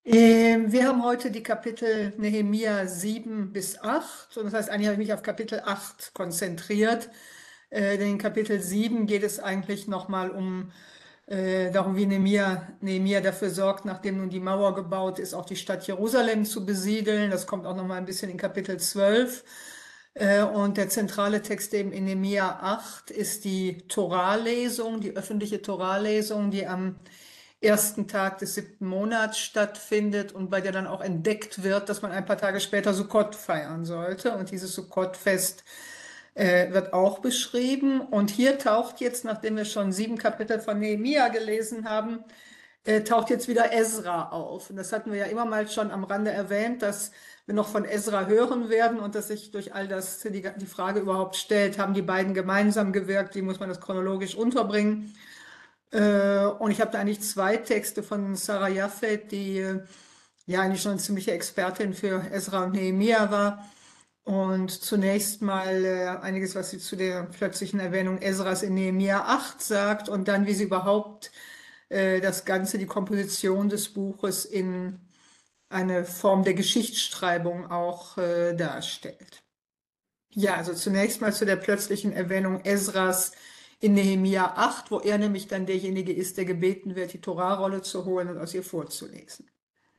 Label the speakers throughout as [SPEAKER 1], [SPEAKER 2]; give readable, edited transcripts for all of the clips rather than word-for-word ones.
[SPEAKER 1] Wir haben heute die Kapitel Nehemia 7 bis 8 und das heißt, eigentlich habe ich mich auf Kapitel 8 konzentriert. Denn in Kapitel 7 geht es eigentlich nochmal darum, wie Nehemia dafür sorgt, nachdem nun die Mauer gebaut ist, auch die Stadt Jerusalem zu besiedeln. Das kommt auch nochmal ein bisschen in Kapitel 12. Und der zentrale Text eben in Nehemia 8 ist die Toralesung, die öffentliche Toralesung, die am ersten Tag des 7. Monats stattfindet und bei der dann auch entdeckt wird, dass man ein paar Tage später Sukkot feiern sollte. Und dieses Sukkot-Fest wird auch beschrieben. Und hier taucht jetzt, nachdem wir schon 7 Kapitel von Nehemia gelesen haben, taucht jetzt wieder Esra auf. Und das hatten wir ja immer mal schon am Rande erwähnt, dass wir noch von Esra hören werden und dass sich durch all das die Frage überhaupt stellt, haben die beiden gemeinsam gewirkt, wie muss man das chronologisch unterbringen? Und ich habe da eigentlich 2 Texte von Sarah Jaffet, die ja eigentlich schon eine ziemliche Expertin für Esra und Nehemia war. Und zunächst mal einiges, was sie zu der plötzlichen Erwähnung Esras in Nehemia 8 sagt und dann, wie sie überhaupt das Ganze, die Komposition des Buches in eine Form der Geschichtsschreibung auch darstellt. Ja, also zunächst mal zu der plötzlichen Erwähnung Esras in Nehemia 8, wo er nämlich dann derjenige ist, der gebeten wird, die Torahrolle zu holen und aus ihr vorzulesen.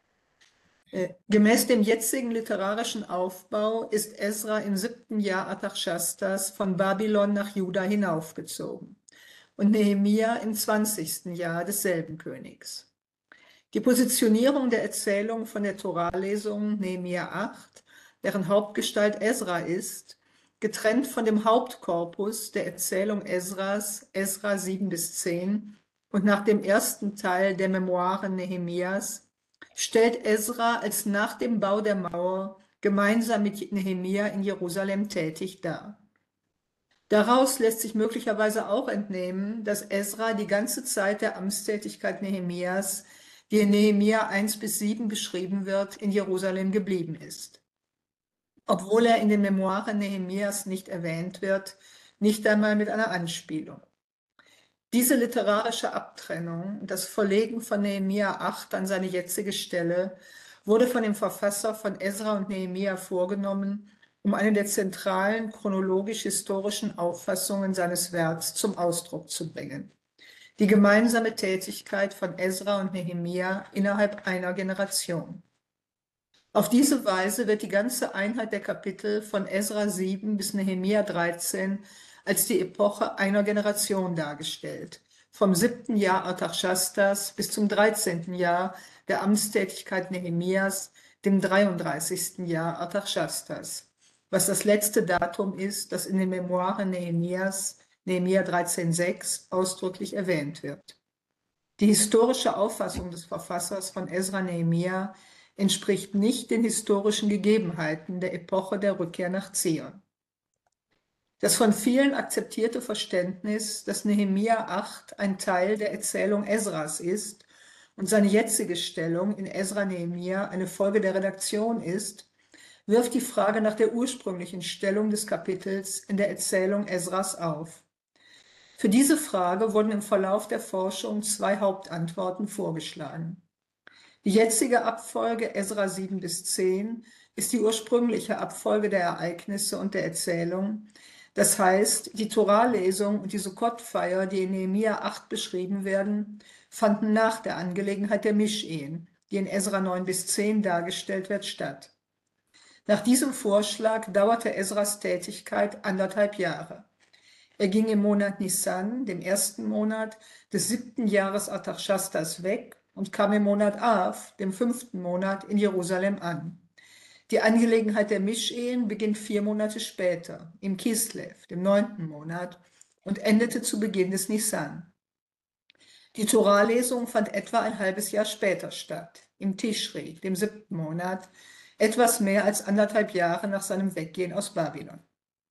[SPEAKER 1] Gemäß dem jetzigen literarischen Aufbau ist Esra im 7. Jahr Artaxerxes von Babylon nach Juda hinaufgezogen und Nehemia im 20. Jahr desselben Königs. Die Positionierung der Erzählung von der Toralesung Nehemia 8, deren Hauptgestalt Esra ist, getrennt von dem Hauptkorpus der Erzählung Esras, Esra 7 bis 10 und nach dem ersten Teil der Memoiren Nehemias, stellt Esra als nach dem Bau der Mauer gemeinsam mit Nehemia in Jerusalem tätig dar. Daraus lässt sich möglicherweise auch entnehmen, dass Esra die ganze Zeit der Amtstätigkeit Nehemias, die in Nehemia 1 bis 7 beschrieben wird, in Jerusalem geblieben ist. Obwohl er in den Memoiren Nehemias nicht erwähnt wird, nicht einmal mit einer Anspielung. Diese literarische Abtrennung, das Verlegen von Nehemia 8 an seine jetzige Stelle, wurde von dem Verfasser von Esra und Nehemia vorgenommen, um eine der zentralen chronologisch-historischen Auffassungen seines Werks zum Ausdruck zu bringen: die gemeinsame Tätigkeit von Esra und Nehemia innerhalb einer Generation. Auf diese Weise wird die ganze Einheit der Kapitel von Esra 7 bis Nehemia 13 als die Epoche einer Generation dargestellt, vom 7. Jahr Artaxerxes bis zum 13. Jahr der Amtstätigkeit Nehemias, dem 33. Jahr Artaxerxes, was das letzte Datum ist, das in den Memoiren Nehemias, Nehemia 13,6, ausdrücklich erwähnt wird. Die historische Auffassung des Verfassers von Esra Nehemia entspricht nicht den historischen Gegebenheiten der Epoche der Rückkehr nach Zion. Das von vielen akzeptierte Verständnis, dass Nehemia 8 ein Teil der Erzählung Esras ist und seine jetzige Stellung in Esra Nehemia eine Folge der Redaktion ist, wirft die Frage nach der ursprünglichen Stellung des Kapitels in der Erzählung Esras auf. Für diese Frage wurden im Verlauf der Forschung 2 Hauptantworten vorgeschlagen. Die jetzige Abfolge Esra 7 bis 10 ist die ursprüngliche Abfolge der Ereignisse und der Erzählung. Das heißt, die Toralesung und die Sukkot-Feier, die in Nehemia 8 beschrieben werden, fanden nach der Angelegenheit der Mischehen, die in Esra 9 bis 10 dargestellt wird, statt. Nach diesem Vorschlag dauerte Esras Tätigkeit 1,5 Jahre. Er ging im Monat Nisan, dem ersten Monat des 7. Jahres Artaxerxes, weg und kam im Monat Av, dem 5. Monat, in Jerusalem an. Die Angelegenheit der Mischehen beginnt 4 Monate später, im Kislev, dem 9. Monat, und endete zu Beginn des Nisan. Die Toralesung fand etwa ein halbes Jahr später statt, im Tischri, dem 7. Monat, etwas mehr als 1,5 Jahre nach seinem Weggehen aus Babylon.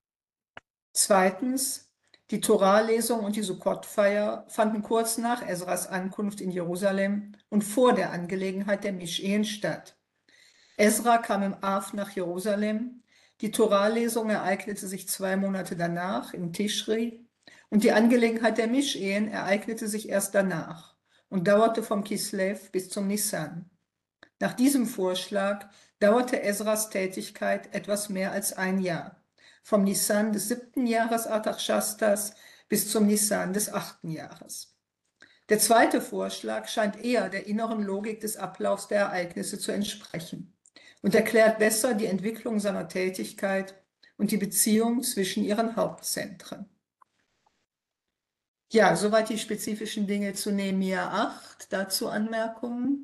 [SPEAKER 1] Zweitens, die Toralesung und die Sukkot-Feier fanden kurz nach Esras Ankunft in Jerusalem und vor der Angelegenheit der Mischehen statt. Esra kam im Av nach Jerusalem, die Toralesung ereignete sich 2 Monate danach, im Tischri, und die Angelegenheit der Mischehen ereignete sich erst danach und dauerte vom Kislev bis zum Nisan. Nach diesem Vorschlag dauerte Esras Tätigkeit etwas mehr als ein Jahr, vom Nisan des 7. Jahres Artachshastas bis zum Nisan des 8. Jahres. Der zweite Vorschlag scheint eher der inneren Logik des Ablaufs der Ereignisse zu entsprechen und erklärt besser die Entwicklung seiner Tätigkeit und die Beziehung zwischen ihren Hauptzentren. Ja, soweit die spezifischen Dinge zu Nehemia 8. Dazu Anmerkungen?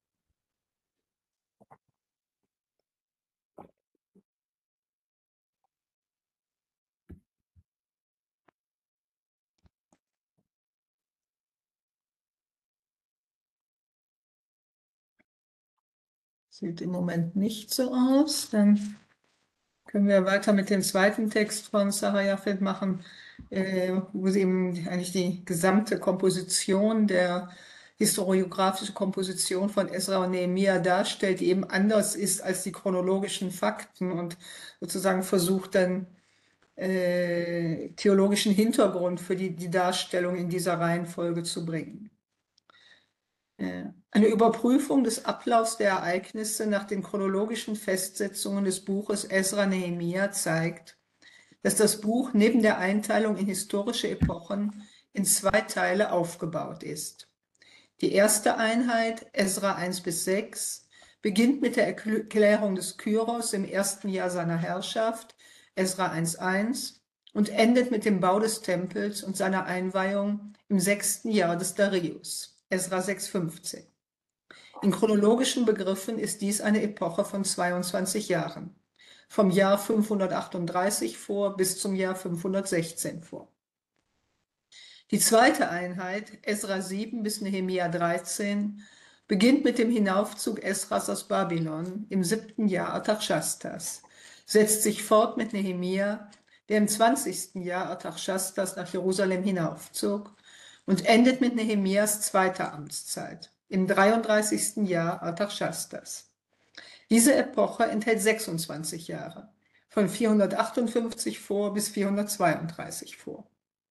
[SPEAKER 1] Sieht im Moment nicht so aus. Dann können wir weiter mit dem zweiten Text von Sarah Jaffet machen, wo sie eben eigentlich die gesamte Komposition, der historiografische Komposition von Esra und Nehemia darstellt, die eben anders ist als die chronologischen Fakten und sozusagen versucht dann theologischen Hintergrund für die Darstellung in dieser Reihenfolge zu bringen. Eine Überprüfung des Ablaufs der Ereignisse nach den chronologischen Festsetzungen des Buches Esra-Nehemia zeigt, dass das Buch neben der Einteilung in historische Epochen in zwei Teile aufgebaut ist. Die erste Einheit, Esra 1 bis 6, beginnt mit der Erklärung des Kyros im ersten Jahr seiner Herrschaft, Esra 1,1, und endet mit dem Bau des Tempels und seiner Einweihung im 6. Jahr des Darius, Esra 6,15. In chronologischen Begriffen ist dies eine Epoche von 22 Jahren, vom Jahr 538 vor bis zum Jahr 516 vor. Die zweite Einheit, Esra 7 bis Nehemia 13, beginnt mit dem Hinaufzug Esras aus Babylon im 7. Jahr Artachshastas, setzt sich fort mit Nehemia, der im 20. Jahr Artachshastas nach Jerusalem hinaufzog, und endet mit Nehemias zweiter Amtszeit, im 33. Jahr Artachshastas. Diese Epoche enthält 26 Jahre, von 458 vor bis 432 vor.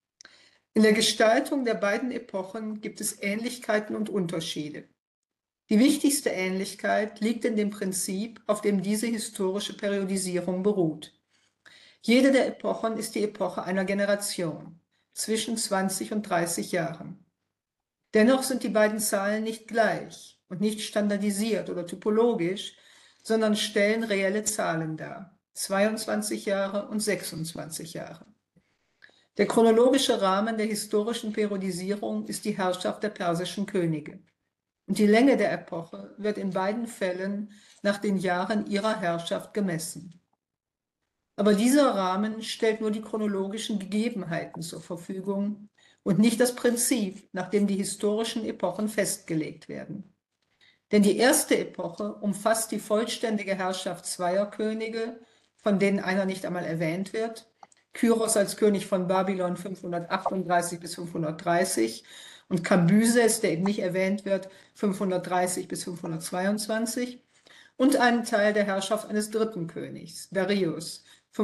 [SPEAKER 1] In der Gestaltung der beiden Epochen gibt es Ähnlichkeiten und Unterschiede. Die wichtigste Ähnlichkeit liegt in dem Prinzip, auf dem diese historische Periodisierung beruht. Jede der Epochen ist die Epoche einer Generation, zwischen 20 und 30 Jahren. Dennoch sind die beiden Zahlen nicht gleich und nicht standardisiert oder typologisch, sondern stellen reelle Zahlen dar, 22 Jahre und 26 Jahre. Der chronologische Rahmen der historischen Periodisierung ist die Herrschaft der persischen Könige. Und die Länge der Epoche wird in beiden Fällen nach den Jahren ihrer Herrschaft gemessen. Aber dieser Rahmen stellt nur die chronologischen Gegebenheiten zur Verfügung und nicht das Prinzip, nach dem die historischen Epochen festgelegt werden. Denn die erste Epoche umfasst die vollständige Herrschaft zweier Könige, von denen einer nicht einmal erwähnt wird, Kyros als König von Babylon 538 bis 530 und Kambyses, der eben nicht erwähnt wird, 530 bis 522, und einen Teil der Herrschaft eines dritten Königs, Darius,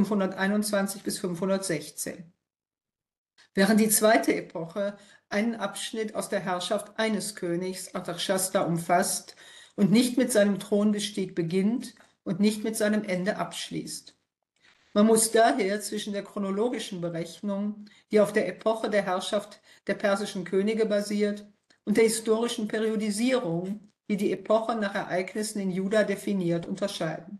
[SPEAKER 1] 521 bis 516. Während die zweite Epoche einen Abschnitt aus der Herrschaft eines Königs, Artachshasta, umfasst und nicht mit seinem Thronbestieg beginnt und nicht mit seinem Ende abschließt. Man muss daher zwischen der chronologischen Berechnung, die auf der Epoche der Herrschaft der persischen Könige basiert, und der historischen Periodisierung, die die Epoche nach Ereignissen in Juda definiert, unterscheiden.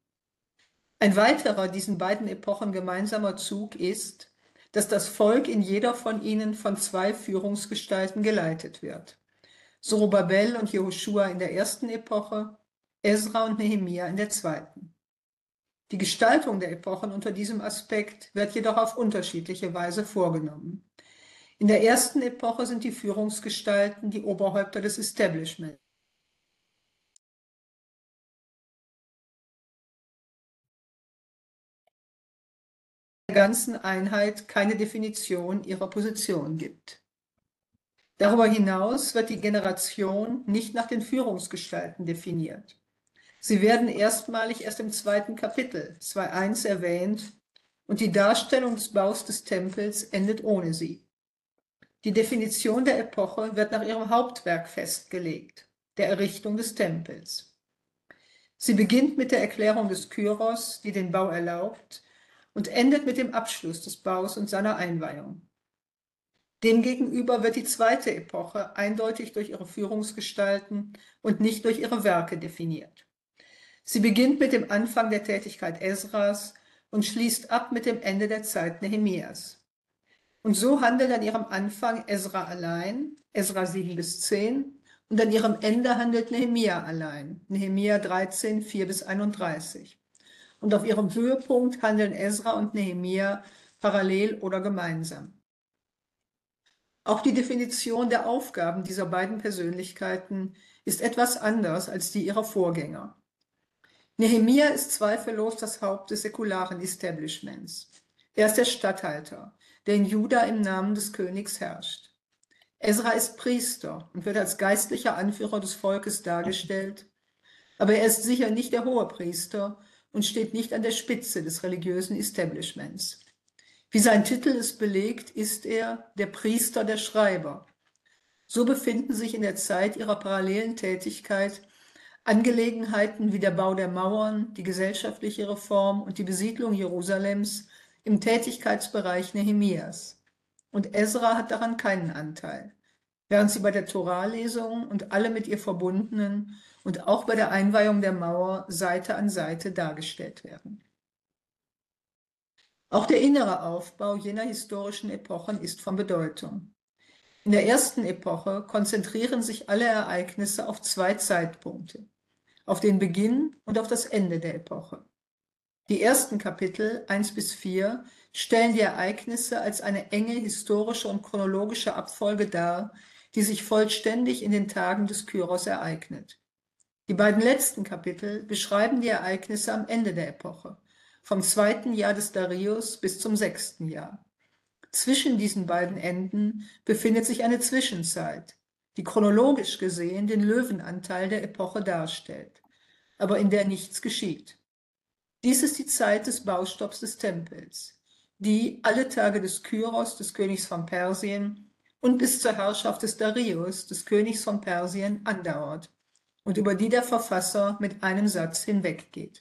[SPEAKER 1] Ein weiterer diesen beiden Epochen gemeinsamer Zug ist, dass das Volk in jeder von ihnen von zwei Führungsgestalten geleitet wird. Zorobabel und Jehoschua in der ersten Epoche, Esra und Nehemia in der zweiten. Die Gestaltung der Epochen unter diesem Aspekt wird jedoch auf unterschiedliche Weise vorgenommen. In der ersten Epoche sind die Führungsgestalten die Oberhäupter des Establishments. Der ganzen Einheit keine Definition ihrer Position gibt. Darüber hinaus wird die Generation nicht nach den Führungsgestalten definiert. Sie werden erstmalig erst im zweiten Kapitel 2,1 erwähnt und die Darstellung des Baus des Tempels endet ohne sie. Die Definition der Epoche wird nach ihrem Hauptwerk festgelegt, der Errichtung des Tempels. Sie beginnt mit der Erklärung des Kyros, die den Bau erlaubt, und endet mit dem Abschluss des Baus und seiner Einweihung. Demgegenüber wird die zweite Epoche eindeutig durch ihre Führungsgestalten und nicht durch ihre Werke definiert. Sie beginnt mit dem Anfang der Tätigkeit Esras und schließt ab mit dem Ende der Zeit Nehemias. Und so handelt an ihrem Anfang Esra allein, Esra 7 bis 10, und an ihrem Ende handelt Nehemia allein, Nehemia 13, 4 bis 31. Und auf ihrem Höhepunkt handeln Esra und Nehemia parallel oder gemeinsam. Auch die Definition der Aufgaben dieser beiden Persönlichkeiten ist etwas anders als die ihrer Vorgänger. Nehemia ist zweifellos das Haupt des säkularen Establishments. Er ist der Statthalter, der in Juda im Namen des Königs herrscht. Esra ist Priester und wird als geistlicher Anführer des Volkes dargestellt, aber er ist sicher nicht der Hohepriester und steht nicht an der Spitze des religiösen Establishments. Wie sein Titel es belegt, ist er der Priester der Schreiber. So befinden sich in der Zeit ihrer parallelen Tätigkeit Angelegenheiten wie der Bau der Mauern, die gesellschaftliche Reform und die Besiedlung Jerusalems im Tätigkeitsbereich Nehemias. Und Esra hat daran keinen Anteil, während sie bei der Toralesung und alle mit ihr verbundenen und auch bei der Einweihung der Mauer Seite an Seite dargestellt werden. Auch der innere Aufbau jener historischen Epochen ist von Bedeutung. In der ersten Epoche konzentrieren sich alle Ereignisse auf zwei Zeitpunkte, auf den Beginn und auf das Ende der Epoche. Die ersten Kapitel 1 bis 4 stellen die Ereignisse als eine enge historische und chronologische Abfolge dar, die sich vollständig in den Tagen des Kyros ereignet. Die beiden letzten Kapitel beschreiben die Ereignisse am Ende der Epoche, vom 2. Jahr des Darius bis zum 6. Jahr. Zwischen diesen beiden Enden befindet sich eine Zwischenzeit, die chronologisch gesehen den Löwenanteil der Epoche darstellt, aber in der nichts geschieht. Dies ist die Zeit des Baustopps des Tempels, die alle Tage des Kyros, des Königs von Persien, und bis zur Herrschaft des Darius, des Königs von Persien, andauert und über die der Verfasser mit einem Satz hinweggeht.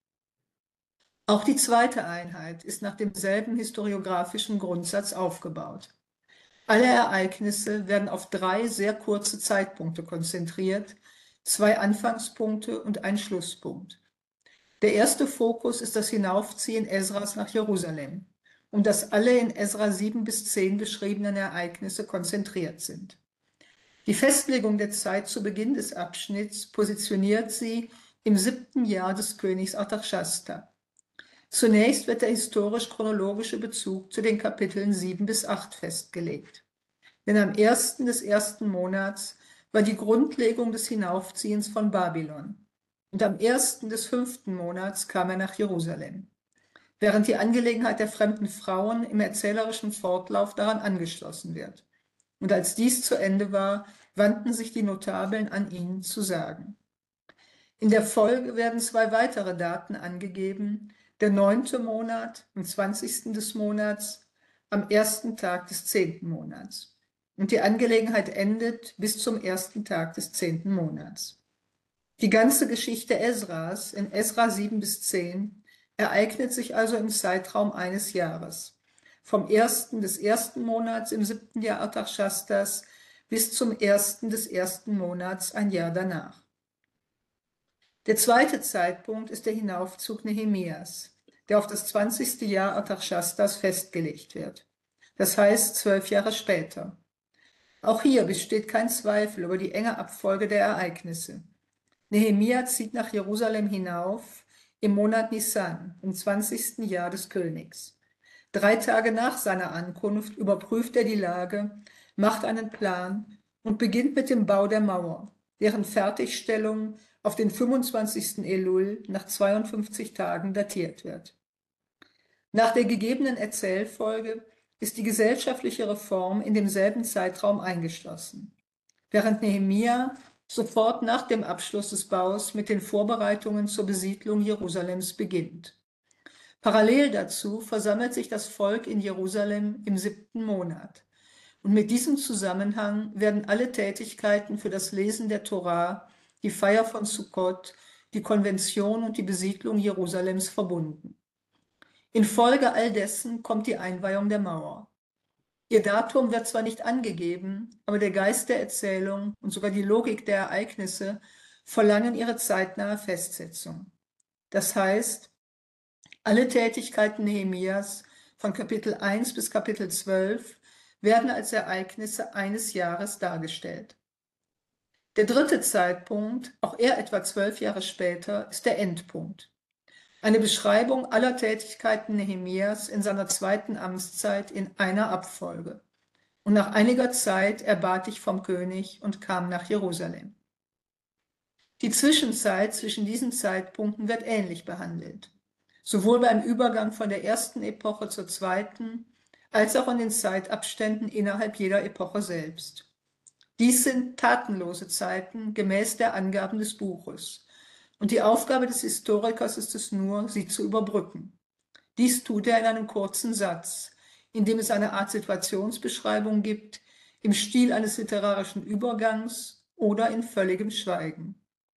[SPEAKER 1] Auch die zweite Einheit ist nach demselben historiographischen Grundsatz aufgebaut. Alle Ereignisse werden auf drei sehr kurze Zeitpunkte konzentriert, zwei Anfangspunkte und ein Schlusspunkt. Der erste Fokus ist das Hinaufziehen Esras nach Jerusalem, um das alle in Esra 7 bis 10 beschriebenen Ereignisse konzentriert sind. Die Festlegung der Zeit zu Beginn des Abschnitts positioniert sie im 7. Jahr des Königs Artachshasta. Zunächst wird der historisch-chronologische Bezug zu den Kapiteln 7 bis 8 festgelegt. Denn am 1. des 1. Monats war die Grundlegung des Hinaufziehens von Babylon. Und am 1. des 5. Monats kam er nach Jerusalem, während die Angelegenheit der fremden Frauen im erzählerischen Fortlauf daran angeschlossen wird. Und als dies zu Ende war, wandten sich die Notabeln an ihn zu sagen. In der Folge werden zwei weitere Daten angegeben: der 9. Monat am 20. des Monats, am 1. Tag des 10. Monats. Und die Angelegenheit endet bis zum 1. Tag des 10. Monats. Die ganze Geschichte Esras in Esra 7 bis 10 ereignet sich also im Zeitraum eines Jahres, vom 1. des 1. Monats im 7. Jahr Artachshastas bis zum 1. des 1. Monats ein Jahr danach. Der zweite Zeitpunkt ist der Hinaufzug Nehemias, der auf das 20. Jahr Artachshastas festgelegt wird. Das heißt 12 Jahre später. Auch hier besteht kein Zweifel über die enge Abfolge der Ereignisse. Nehemia zieht nach Jerusalem hinauf im Monat Nisan, im 20. Jahr des Königs. 3 Tage nach seiner Ankunft überprüft er die Lage, macht einen Plan und beginnt mit dem Bau der Mauer, deren Fertigstellung auf den 25. Elul nach 52 Tagen datiert wird. Nach der gegebenen Erzählfolge ist die gesellschaftliche Reform in demselben Zeitraum eingeschlossen, während Nehemia sofort nach dem Abschluss des Baus mit den Vorbereitungen zur Besiedlung Jerusalems beginnt. Parallel dazu versammelt sich das Volk in Jerusalem im 7. Monat. Und mit diesem Zusammenhang werden alle Tätigkeiten für das Lesen der Tora, die Feier von Sukkot, die Konvention und die Besiedlung Jerusalems verbunden. Infolge all dessen kommt die Einweihung der Mauer. Ihr Datum wird zwar nicht angegeben, aber der Geist der Erzählung und sogar die Logik der Ereignisse verlangen ihre zeitnahe Festsetzung. Das heißt, alle Tätigkeiten Nehemias von Kapitel 1 bis Kapitel 12 werden als Ereignisse eines Jahres dargestellt. Der dritte Zeitpunkt, auch er etwa 12 Jahre später, ist der Endpunkt. Eine Beschreibung aller Tätigkeiten Nehemias in seiner zweiten Amtszeit in einer Abfolge. Und nach einiger Zeit erbat ich vom König und kam nach Jerusalem. Die Zwischenzeit zwischen diesen Zeitpunkten wird ähnlich behandelt, sowohl beim Übergang von der ersten Epoche zur zweiten, als auch in den Zeitabständen innerhalb jeder Epoche selbst. Dies sind tatenlose Zeiten gemäß der Angaben des Buches. Und die Aufgabe des Historikers ist es nur, sie zu überbrücken. Dies tut er in einem kurzen Satz, in dem es eine Art Situationsbeschreibung gibt, im Stil eines literarischen Übergangs oder in völligem Schweigen.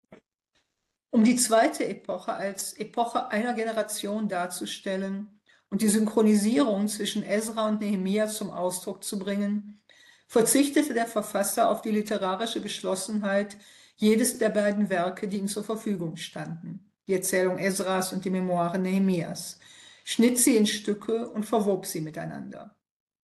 [SPEAKER 1] Um die zweite Epoche als Epoche einer Generation darzustellen und die Synchronisierung zwischen Esra und Nehemia zum Ausdruck zu bringen, verzichtete der Verfasser auf die literarische Geschlossenheit jedes der beiden Werke, die ihm zur Verfügung standen, die Erzählung Esras und die Memoiren Nehemias, schnitt sie in Stücke und verwob sie miteinander.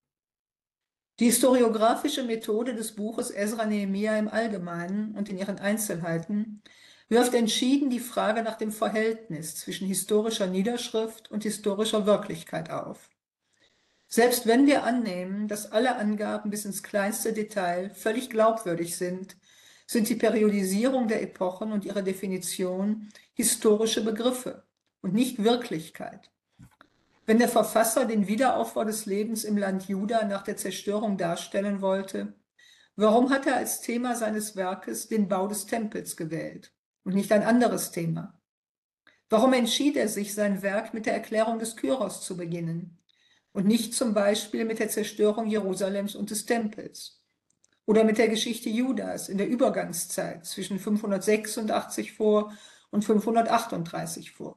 [SPEAKER 1] Die historiografische Methode des Buches Esra Nehemia im Allgemeinen und in ihren Einzelheiten wirft entschieden die Frage nach dem Verhältnis zwischen historischer Niederschrift und historischer Wirklichkeit auf. Selbst wenn wir annehmen, dass alle Angaben bis ins kleinste Detail völlig glaubwürdig sind die Periodisierung der Epochen und ihre Definition historische Begriffe und nicht Wirklichkeit. Wenn der Verfasser den Wiederaufbau des Lebens im Land Juda nach der Zerstörung darstellen wollte, warum hat er als Thema seines Werkes den Bau des Tempels gewählt und nicht ein anderes Thema? Warum entschied er sich, sein Werk mit der Erklärung des Kyros zu beginnen und nicht zum Beispiel mit der Zerstörung Jerusalems und des Tempels? Oder mit der Geschichte Judas in der Übergangszeit zwischen 586 vor und 538 vor?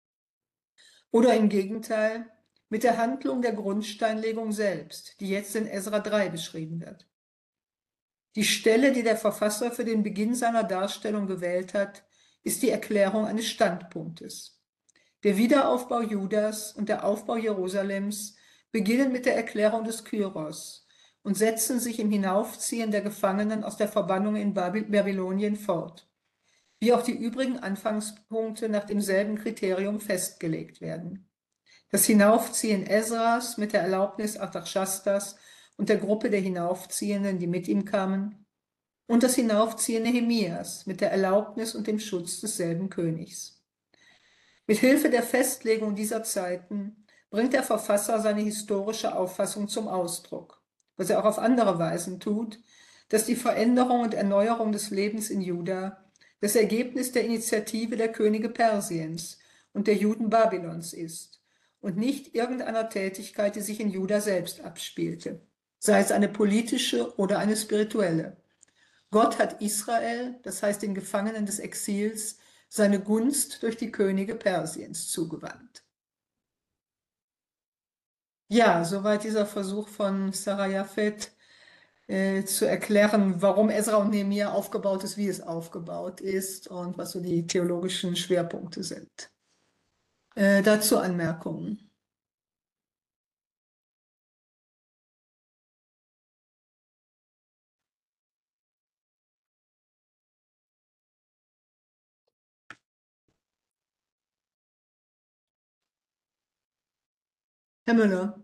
[SPEAKER 1] Oder im Gegenteil mit der Handlung der Grundsteinlegung selbst, die jetzt in Esra 3 beschrieben wird? Die Stelle, die der Verfasser für den Beginn seiner Darstellung gewählt hat, ist die Erklärung eines Standpunktes. Der Wiederaufbau Judas und der Aufbau Jerusalems beginnen mit der Erklärung des Kyros und setzen sich im Hinaufziehen der Gefangenen aus der Verbannung in Babylonien fort, wie auch die übrigen Anfangspunkte nach demselben Kriterium festgelegt werden. Das Hinaufziehen Esras mit der Erlaubnis Artaxerxes und der Gruppe der Hinaufziehenden, die mit ihm kamen, und das Hinaufziehen Nehemias mit der Erlaubnis und dem Schutz desselben Königs. Mit Hilfe der Festlegung dieser Zeiten bringt der Verfasser seine historische Auffassung zum Ausdruck, was er auch auf andere Weisen tut, dass die Veränderung und Erneuerung des Lebens in Juda das Ergebnis der Initiative der Könige Persiens und der Juden Babylons ist und nicht irgendeiner Tätigkeit, die sich in Juda selbst abspielte, sei es eine politische oder eine spirituelle. Gott hat Israel, das heißt den Gefangenen des Exils, seine Gunst durch die Könige Persiens zugewandt. Ja, soweit dieser Versuch von Sarah Japhet zu erklären, warum Esra und Nehemia aufgebaut ist, wie es aufgebaut ist und was so die theologischen Schwerpunkte sind. Dazu Anmerkungen. Herr Müller.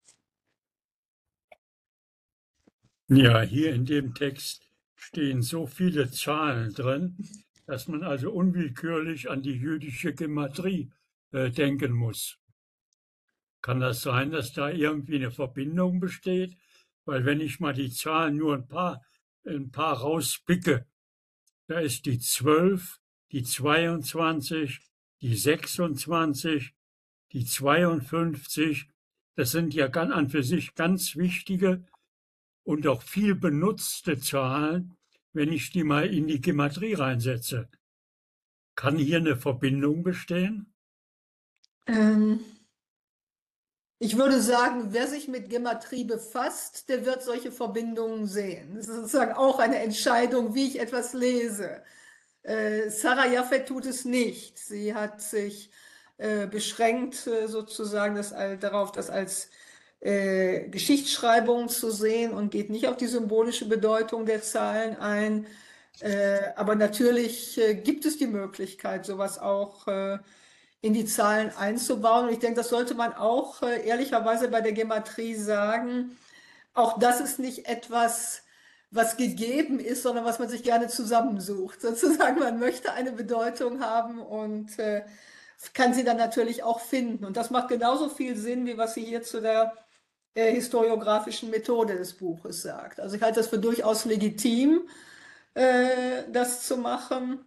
[SPEAKER 2] Ja, hier in dem Text stehen so viele Zahlen drin, dass man also unwillkürlich an die jüdische Gematrie denken muss. Kann das sein, dass da irgendwie eine Verbindung besteht? Weil wenn ich mal die Zahlen nur ein paar rauspicke, da ist die 12, die 22, die 26, die 52. Das sind ja an für sich ganz wichtige und auch viel benutzte Zahlen, wenn ich die mal in die Gematrie reinsetze. Kann hier eine Verbindung bestehen?
[SPEAKER 1] Ähm, Ich würde sagen, wer sich mit Gematrie befasst, der wird solche Verbindungen sehen. Das ist sozusagen auch eine Entscheidung, wie ich etwas lese. Sarah Jaffet tut es nicht. Sie hat sich beschränkt sozusagen darauf, das als Geschichtsschreibung zu sehen und geht nicht auf die symbolische Bedeutung der Zahlen ein. Aber natürlich gibt es die Möglichkeit, sowas auch in die Zahlen einzubauen. Und ich denke, das sollte man auch ehrlicherweise bei der Gematrie sagen. Auch das ist nicht etwas, was gegeben ist, sondern was man sich gerne zusammensucht. Sozusagen, man möchte eine Bedeutung haben und kann sie dann natürlich auch finden. Und das macht genauso viel Sinn, wie was sie hier zu der historiografischen Methode des Buches sagt. Also ich halte das für durchaus legitim, das zu machen.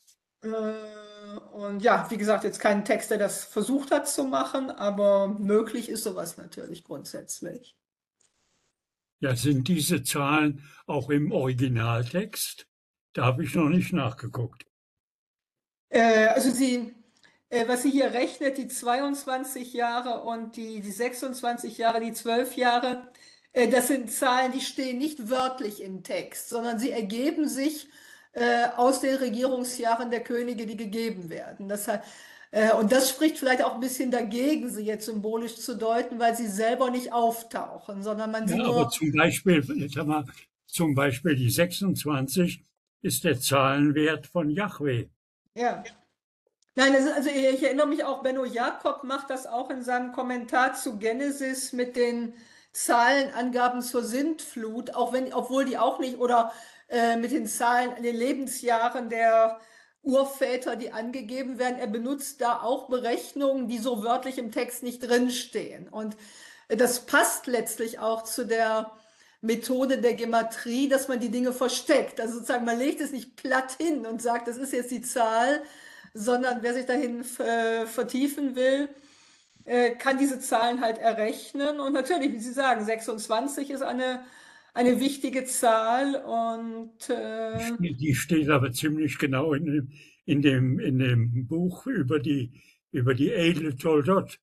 [SPEAKER 1] Und ja, wie gesagt, jetzt kein Text, der das versucht hat zu machen, aber möglich ist sowas natürlich grundsätzlich.
[SPEAKER 2] Ja, sind diese Zahlen auch im Originaltext? Da habe ich noch nicht nachgeguckt.
[SPEAKER 1] Also was sie hier rechnet, die 22 Jahre und die 26 Jahre, die 12 Jahre, das sind Zahlen, die stehen nicht wörtlich im Text, sondern sie ergeben sich aus den Regierungsjahren der Könige, die gegeben werden. Und das spricht vielleicht auch ein bisschen dagegen, sie jetzt symbolisch zu deuten, weil sie selber nicht auftauchen, sondern man sie
[SPEAKER 2] Ja, aber
[SPEAKER 1] nur,
[SPEAKER 2] zum Beispiel, jetzt haben wir, zum Beispiel die 26 ist der Zahlenwert von Yahweh.
[SPEAKER 1] ja. Nein, also ich erinnere mich auch, Benno Jakob macht das auch in seinem Kommentar zu Genesis mit den Zahlenangaben zur Sintflut, obwohl die auch nicht, oder mit den Zahlen, den Lebensjahren der Urväter, die angegeben werden. Er benutzt da auch Berechnungen, die so wörtlich im Text nicht drinstehen. Und das passt letztlich auch zu der Methode der Gematrie, dass man die Dinge versteckt. Also sozusagen, man legt es nicht platt hin und sagt, das ist jetzt die Zahl, sondern wer sich dahin vertiefen will, kann diese Zahlen halt errechnen. Und natürlich, wie Sie sagen, 26 ist eine wichtige Zahl und
[SPEAKER 2] Die steht aber ziemlich genau in dem Buch über die edle Toldot.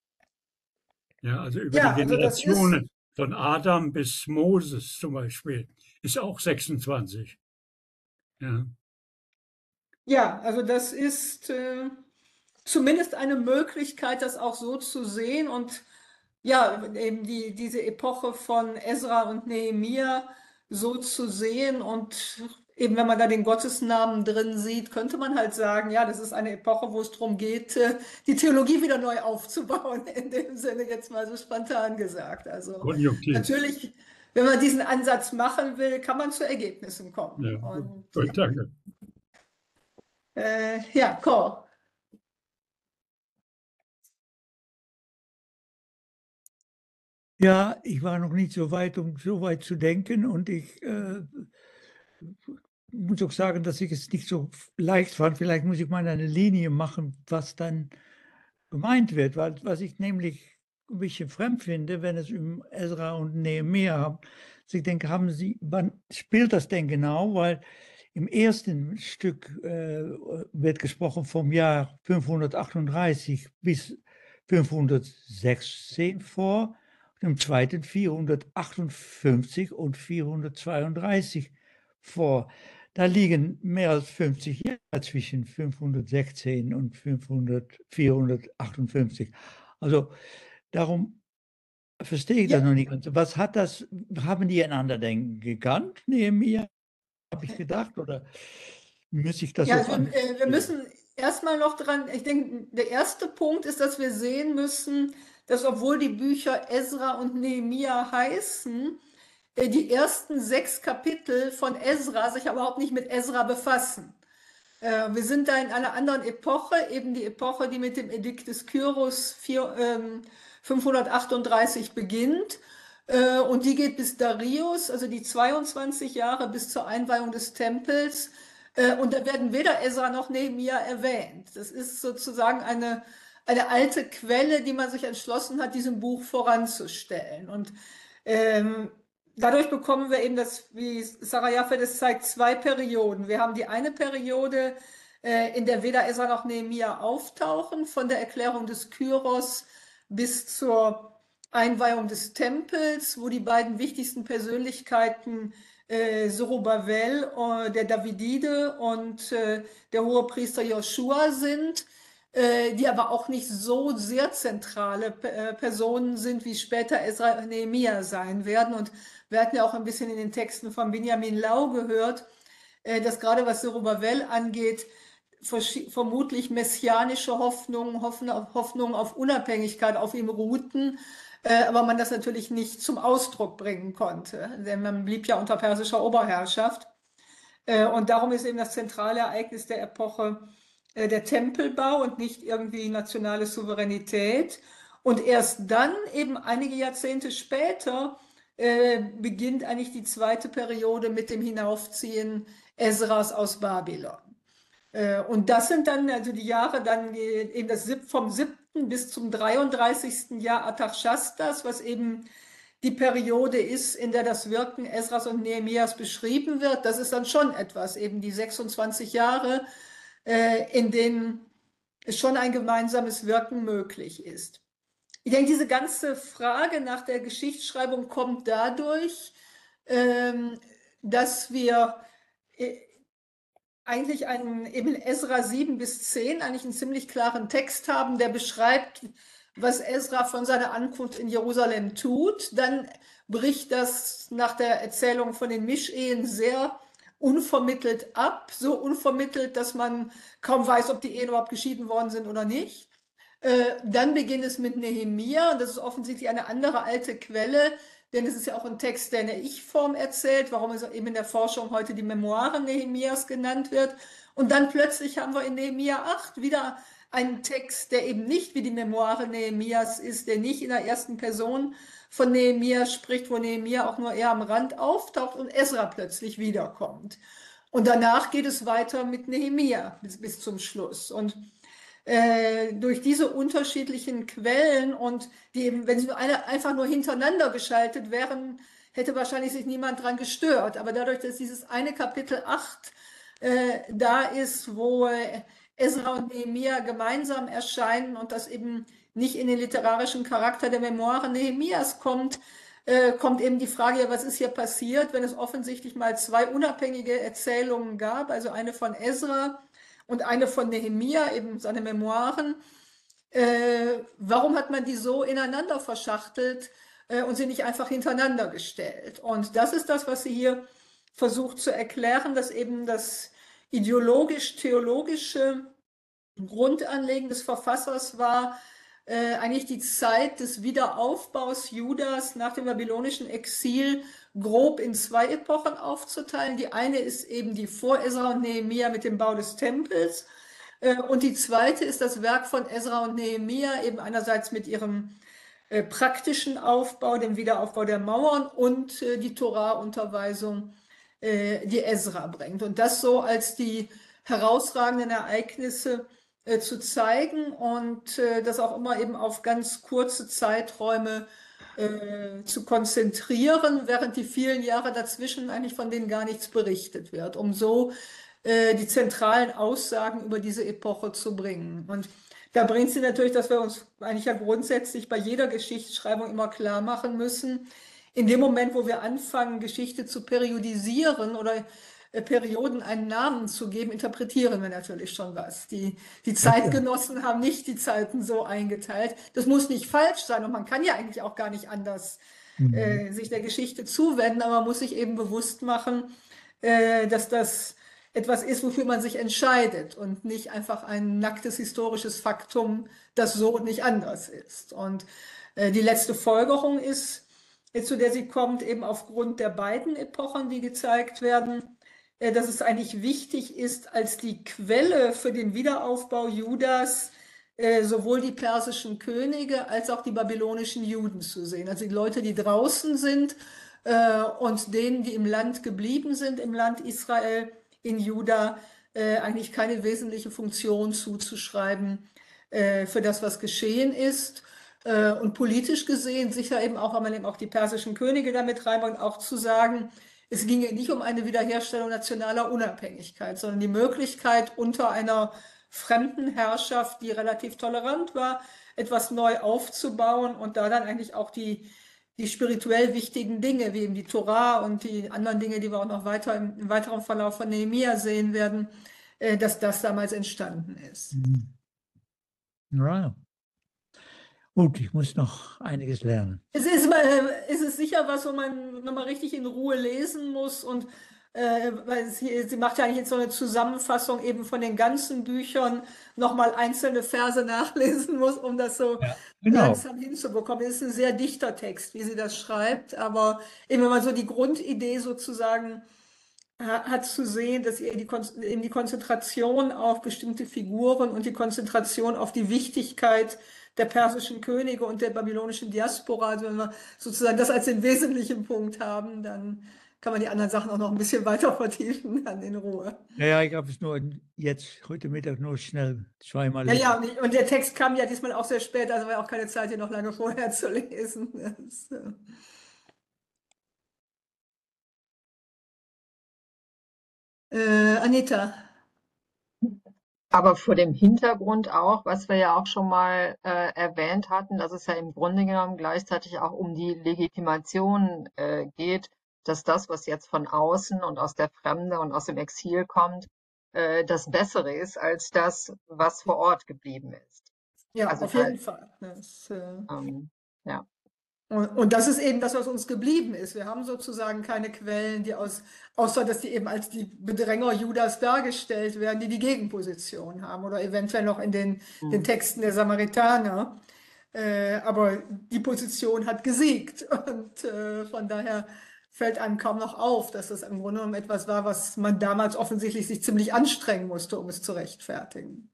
[SPEAKER 2] Ja, also über die
[SPEAKER 1] ja, also das ist,
[SPEAKER 2] Generationen von Adam bis Moses zum Beispiel ist auch 26. Ja,
[SPEAKER 1] ja, also das ist zumindest eine Möglichkeit, das auch so zu sehen und ja, eben diese Epoche von Esra und Nehemia so zu sehen und eben wenn man da den Gottesnamen drin sieht, könnte man halt sagen, ja, das ist eine Epoche, wo es darum geht, die Theologie wieder neu aufzubauen, in dem Sinne jetzt mal so spontan gesagt. Also
[SPEAKER 2] Konjunktiv.
[SPEAKER 1] natürlich, wenn man diesen Ansatz machen will, kann man zu Ergebnissen kommen.
[SPEAKER 2] Ja,
[SPEAKER 1] Und
[SPEAKER 2] gut, danke.
[SPEAKER 1] ja, Cor.
[SPEAKER 3] Ja, ich war noch nicht so weit, um so weit zu denken und ich muss auch sagen, dass ich es nicht so leicht fand. Vielleicht muss ich mal eine Linie machen, was dann gemeint wird, weil was ich nämlich ein bisschen fremd finde, wenn es um Esra und Nehemia hat. Also ich denke, wann spielt das denn genau? Weil im ersten Stück wird gesprochen vom Jahr 538 bis 516 vor, im zweiten 458 und 432 vor. Da liegen mehr als 50 Jahre zwischen 516 und 458. Also darum verstehe ich
[SPEAKER 1] Ja,
[SPEAKER 3] das noch nicht ganz. Was hat das, haben die einander denn gekannt, Nehemia, habe ich gedacht, oder muss ich das
[SPEAKER 1] ja,
[SPEAKER 3] auch
[SPEAKER 1] also,
[SPEAKER 3] anders
[SPEAKER 1] wir
[SPEAKER 3] sehen?
[SPEAKER 1] müssen erstmal noch dran, ich denke, der erste Punkt ist, dass wir sehen müssen, dass obwohl die Bücher Esra und Nehemia heißen, die ersten 6 Kapitel von Esra sich aber überhaupt nicht mit Esra befassen. Wir sind da in einer anderen Epoche, eben die Epoche, die mit dem Edikt des Kyros 538 beginnt. Und die geht bis Darius, also die 22 Jahre bis zur Einweihung des Tempels. Und da werden weder Esra noch Nehemia erwähnt. Das ist sozusagen eine alte Quelle, die man sich entschlossen hat, diesem Buch voranzustellen. Und ähm, dadurch bekommen wir eben das, wie Sarah Jaffe das zeigt, 2 Perioden. Wir haben die eine Periode, in der weder Esra noch Nehemia auftauchen, von der Erklärung des Kyros bis zur Einweihung des Tempels, wo die beiden wichtigsten Persönlichkeiten Zorobabel, der Davidide und der Hohepriester Joschua sind, die aber auch nicht so sehr zentrale Personen sind, wie später Esra und Nehemia sein werden. Und wir hatten ja auch ein bisschen in den Texten von Benjamin Lau gehört, dass gerade was Zorobabel angeht, vermutlich messianische Hoffnungen auf Unabhängigkeit auf ihm ruhten, aber man das natürlich nicht zum Ausdruck bringen konnte, denn man blieb ja unter persischer Oberherrschaft. Und darum ist eben das zentrale Ereignis der Epoche der Tempelbau und nicht irgendwie nationale Souveränität. Und erst dann, eben einige Jahrzehnte später, beginnt eigentlich die zweite Periode mit dem Hinaufziehen Esras aus Babylon. Und das sind dann also die Jahre dann eben vom 7. bis zum 33. Jahr Artaxerxes, was eben die Periode ist, in der das Wirken Esras und Nehemias beschrieben wird. Das ist dann schon etwas, eben die 26 Jahre, in denen schon ein gemeinsames Wirken möglich ist. Ich denke, diese ganze Frage nach der Geschichtsschreibung kommt dadurch, dass wir eigentlich eben Esra 7 bis 10 eigentlich einen ziemlich klaren Text haben, der beschreibt, was Esra von seiner Ankunft in Jerusalem tut. Dann bricht das nach der Erzählung von den Mischehen sehr unvermittelt ab, so unvermittelt, dass man kaum weiß, ob die Ehen überhaupt geschieden worden sind oder nicht. Dann beginnt es mit Nehemia, und das ist offensichtlich eine andere alte Quelle, denn es ist ja auch ein Text, der in der Ich-Form erzählt, warum es eben in der Forschung heute die Memoiren Nehemias genannt wird. Und dann plötzlich haben wir in Nehemia 8 wieder einen Text, der eben nicht wie die Memoiren Nehemias ist, der nicht in der ersten Person von Nehemia spricht, wo Nehemia auch nur eher am Rand auftaucht und Esra plötzlich wiederkommt. Und danach geht es weiter mit Nehemia bis zum Schluss. Und durch diese unterschiedlichen Quellen und die eben, wenn sie einfach nur hintereinander geschaltet wären, hätte wahrscheinlich sich niemand dran gestört. Aber dadurch, dass dieses eine Kapitel 8 da ist, wo Esra und Nehemia gemeinsam erscheinen und das eben nicht in den literarischen Charakter der Memoiren Nehemias kommt, kommt eben die Frage, ja, was ist hier passiert, wenn es offensichtlich mal zwei unabhängige Erzählungen gab, also eine von Esra und eine von Nehemia, eben seine Memoiren. Warum hat man die so ineinander verschachtelt und sie nicht einfach hintereinander gestellt? Und das ist das, was sie hier versucht zu erklären, dass eben das ideologisch-theologische Grundanliegen des Verfassers war, eigentlich die Zeit des Wiederaufbaus Judas nach dem babylonischen Exil grob in zwei Epochen aufzuteilen. Die eine ist eben die vor Esra und Nehemia mit dem Bau des Tempels. Und die zweite ist das Werk von Esra und Nehemia, eben einerseits mit ihrem praktischen Aufbau, dem Wiederaufbau der Mauern und die Torah-Unterweisung, die Esra bringt. Und das so als die herausragenden Ereignisse zu zeigen und das auch immer eben auf ganz kurze Zeiträume zu konzentrieren, während die vielen Jahre dazwischen eigentlich von denen gar nichts berichtet wird, um so die zentralen Aussagen über diese Epoche zu bringen. Und da bringt sie natürlich, dass wir uns eigentlich ja grundsätzlich bei jeder Geschichtsschreibung immer klar machen müssen, in dem Moment, wo wir anfangen, Geschichte zu periodisieren oder Perioden einen Namen zu geben, interpretieren wir natürlich schon was. Die Zeitgenossen haben nicht die Zeiten so eingeteilt. Das muss nicht falsch sein und man kann ja eigentlich auch gar nicht anders sich der Geschichte zuwenden, aber man muss sich eben bewusst machen, dass das etwas ist, wofür man sich entscheidet und nicht einfach ein nacktes historisches Faktum, das so und nicht anders ist. Und die letzte Folgerung ist, zu der sie kommt, eben aufgrund der beiden Epochen, die gezeigt werden, dass es eigentlich wichtig ist, als die Quelle für den Wiederaufbau Judas sowohl die persischen Könige als auch die babylonischen Juden zu sehen. Also die Leute, die draußen sind und denen, die im Land geblieben sind, im Land Israel, in Juda, eigentlich keine wesentliche Funktion zuzuschreiben für das, was geschehen ist. Und politisch gesehen sicher eben auch, weil man eben auch die persischen Könige damit reinbringt, auch zu sagen, es ginge nicht um eine Wiederherstellung nationaler Unabhängigkeit, sondern die Möglichkeit, unter einer fremden Herrschaft, die relativ tolerant war, etwas neu aufzubauen und da dann eigentlich auch die spirituell wichtigen Dinge, wie eben die Tora und die anderen Dinge, die wir auch noch weiter im weiteren Verlauf von Nehemia sehen werden, dass das damals entstanden ist.
[SPEAKER 3] Ja. Gut, ich muss noch einiges lernen.
[SPEAKER 1] Es ist sicher was, wo man nochmal richtig in Ruhe lesen muss und weil sie macht ja eigentlich jetzt so eine Zusammenfassung eben von den ganzen Büchern, nochmal einzelne Verse nachlesen muss, um das so
[SPEAKER 3] Ja, genau.
[SPEAKER 1] langsam hinzubekommen. Es ist ein sehr dichter Text, wie sie das schreibt, aber eben wenn man so die Grundidee sozusagen hat zu sehen, dass ihr eben die Konzentration auf bestimmte Figuren und die Konzentration auf die Wichtigkeit der persischen Könige und der babylonischen Diaspora, also wenn wir sozusagen das als den wesentlichen Punkt haben, dann kann man die anderen Sachen auch noch ein bisschen weiter vertiefen, dann in Ruhe.
[SPEAKER 3] Ja, ich habe es nur jetzt heute Mittag nur schnell zweimal
[SPEAKER 1] Ja,
[SPEAKER 3] lesen.
[SPEAKER 1] ja, und der Text kam ja diesmal auch sehr spät, also war auch keine Zeit, ihn noch lange vorher zu lesen. Anita.
[SPEAKER 4] Aber vor dem Hintergrund auch, was wir ja auch schon mal erwähnt hatten, dass es ja im Grunde genommen gleichzeitig auch um die Legitimation geht, dass das, was jetzt von außen und aus der Fremde und aus dem Exil kommt, das Bessere ist als das, was vor Ort geblieben ist.
[SPEAKER 1] Ja,
[SPEAKER 4] Also
[SPEAKER 1] auf jeden Fall. Das,
[SPEAKER 4] ja.
[SPEAKER 1] und das ist eben das, was uns geblieben ist. Wir haben sozusagen keine Quellen, außer dass die eben als die Bedränger Judas dargestellt werden, die die Gegenposition haben oder eventuell noch in den Texten der Samaritaner. Aber die Position hat gesiegt und von daher fällt einem kaum noch auf, dass das im Grunde genommen etwas war, was man damals offensichtlich sich ziemlich anstrengen musste, um es zu rechtfertigen.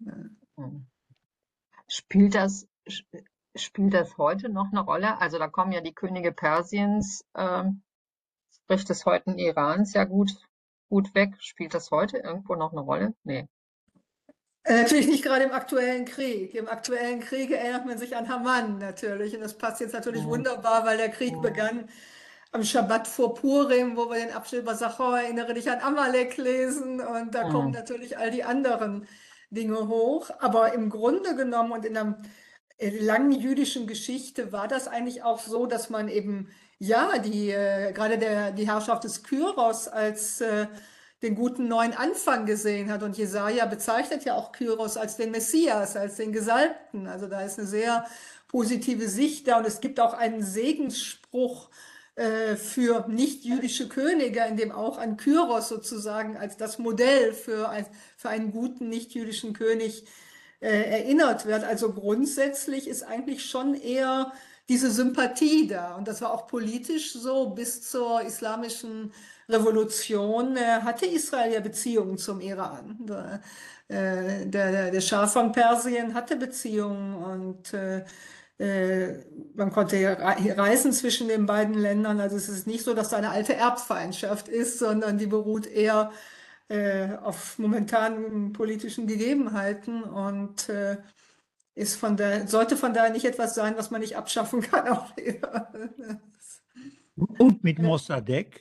[SPEAKER 4] Spielt das heute noch eine Rolle? Also da kommen ja die Könige Persiens, spricht es heute in Iran sehr gut weg. Spielt das heute irgendwo noch eine Rolle? Nee.
[SPEAKER 1] Natürlich nicht gerade im aktuellen Krieg. Im aktuellen Krieg erinnert man sich an Haman natürlich. Und das passt jetzt natürlich wunderbar, weil der Krieg begann am Schabbat vor Purim, wo wir den Abschnitt über Sachor, erinnere dich an Amalek lesen. Und da kommen natürlich all die anderen Dinge hoch. Aber im Grunde genommen und in der langen jüdischen Geschichte war das eigentlich auch so, dass man eben, ja, gerade die Herrschaft des Kyros als den guten neuen Anfang gesehen hat. Und Jesaja bezeichnet ja auch Kyros als den Messias, als den Gesalbten. Also da ist eine sehr positive Sicht da. Und es gibt auch einen Segensspruch für nicht-jüdische Könige, in dem auch an Kyros sozusagen als das Modell für einen guten nicht-jüdischen König erinnert wird. Also grundsätzlich ist eigentlich schon eher diese Sympathie da. Und das war auch politisch so. Bis zur islamischen Revolution hatte Israel ja Beziehungen zum Iran. Der Schah von Persien hatte Beziehungen und man konnte ja reisen zwischen den beiden Ländern. Also es ist nicht so, dass da eine alte Erbfeindschaft ist, sondern die beruht eher auf momentanen politischen Gegebenheiten und sollte von daher nicht etwas sein, was man nicht abschaffen kann. Auch wieder.
[SPEAKER 3] Und mit Mossadegh.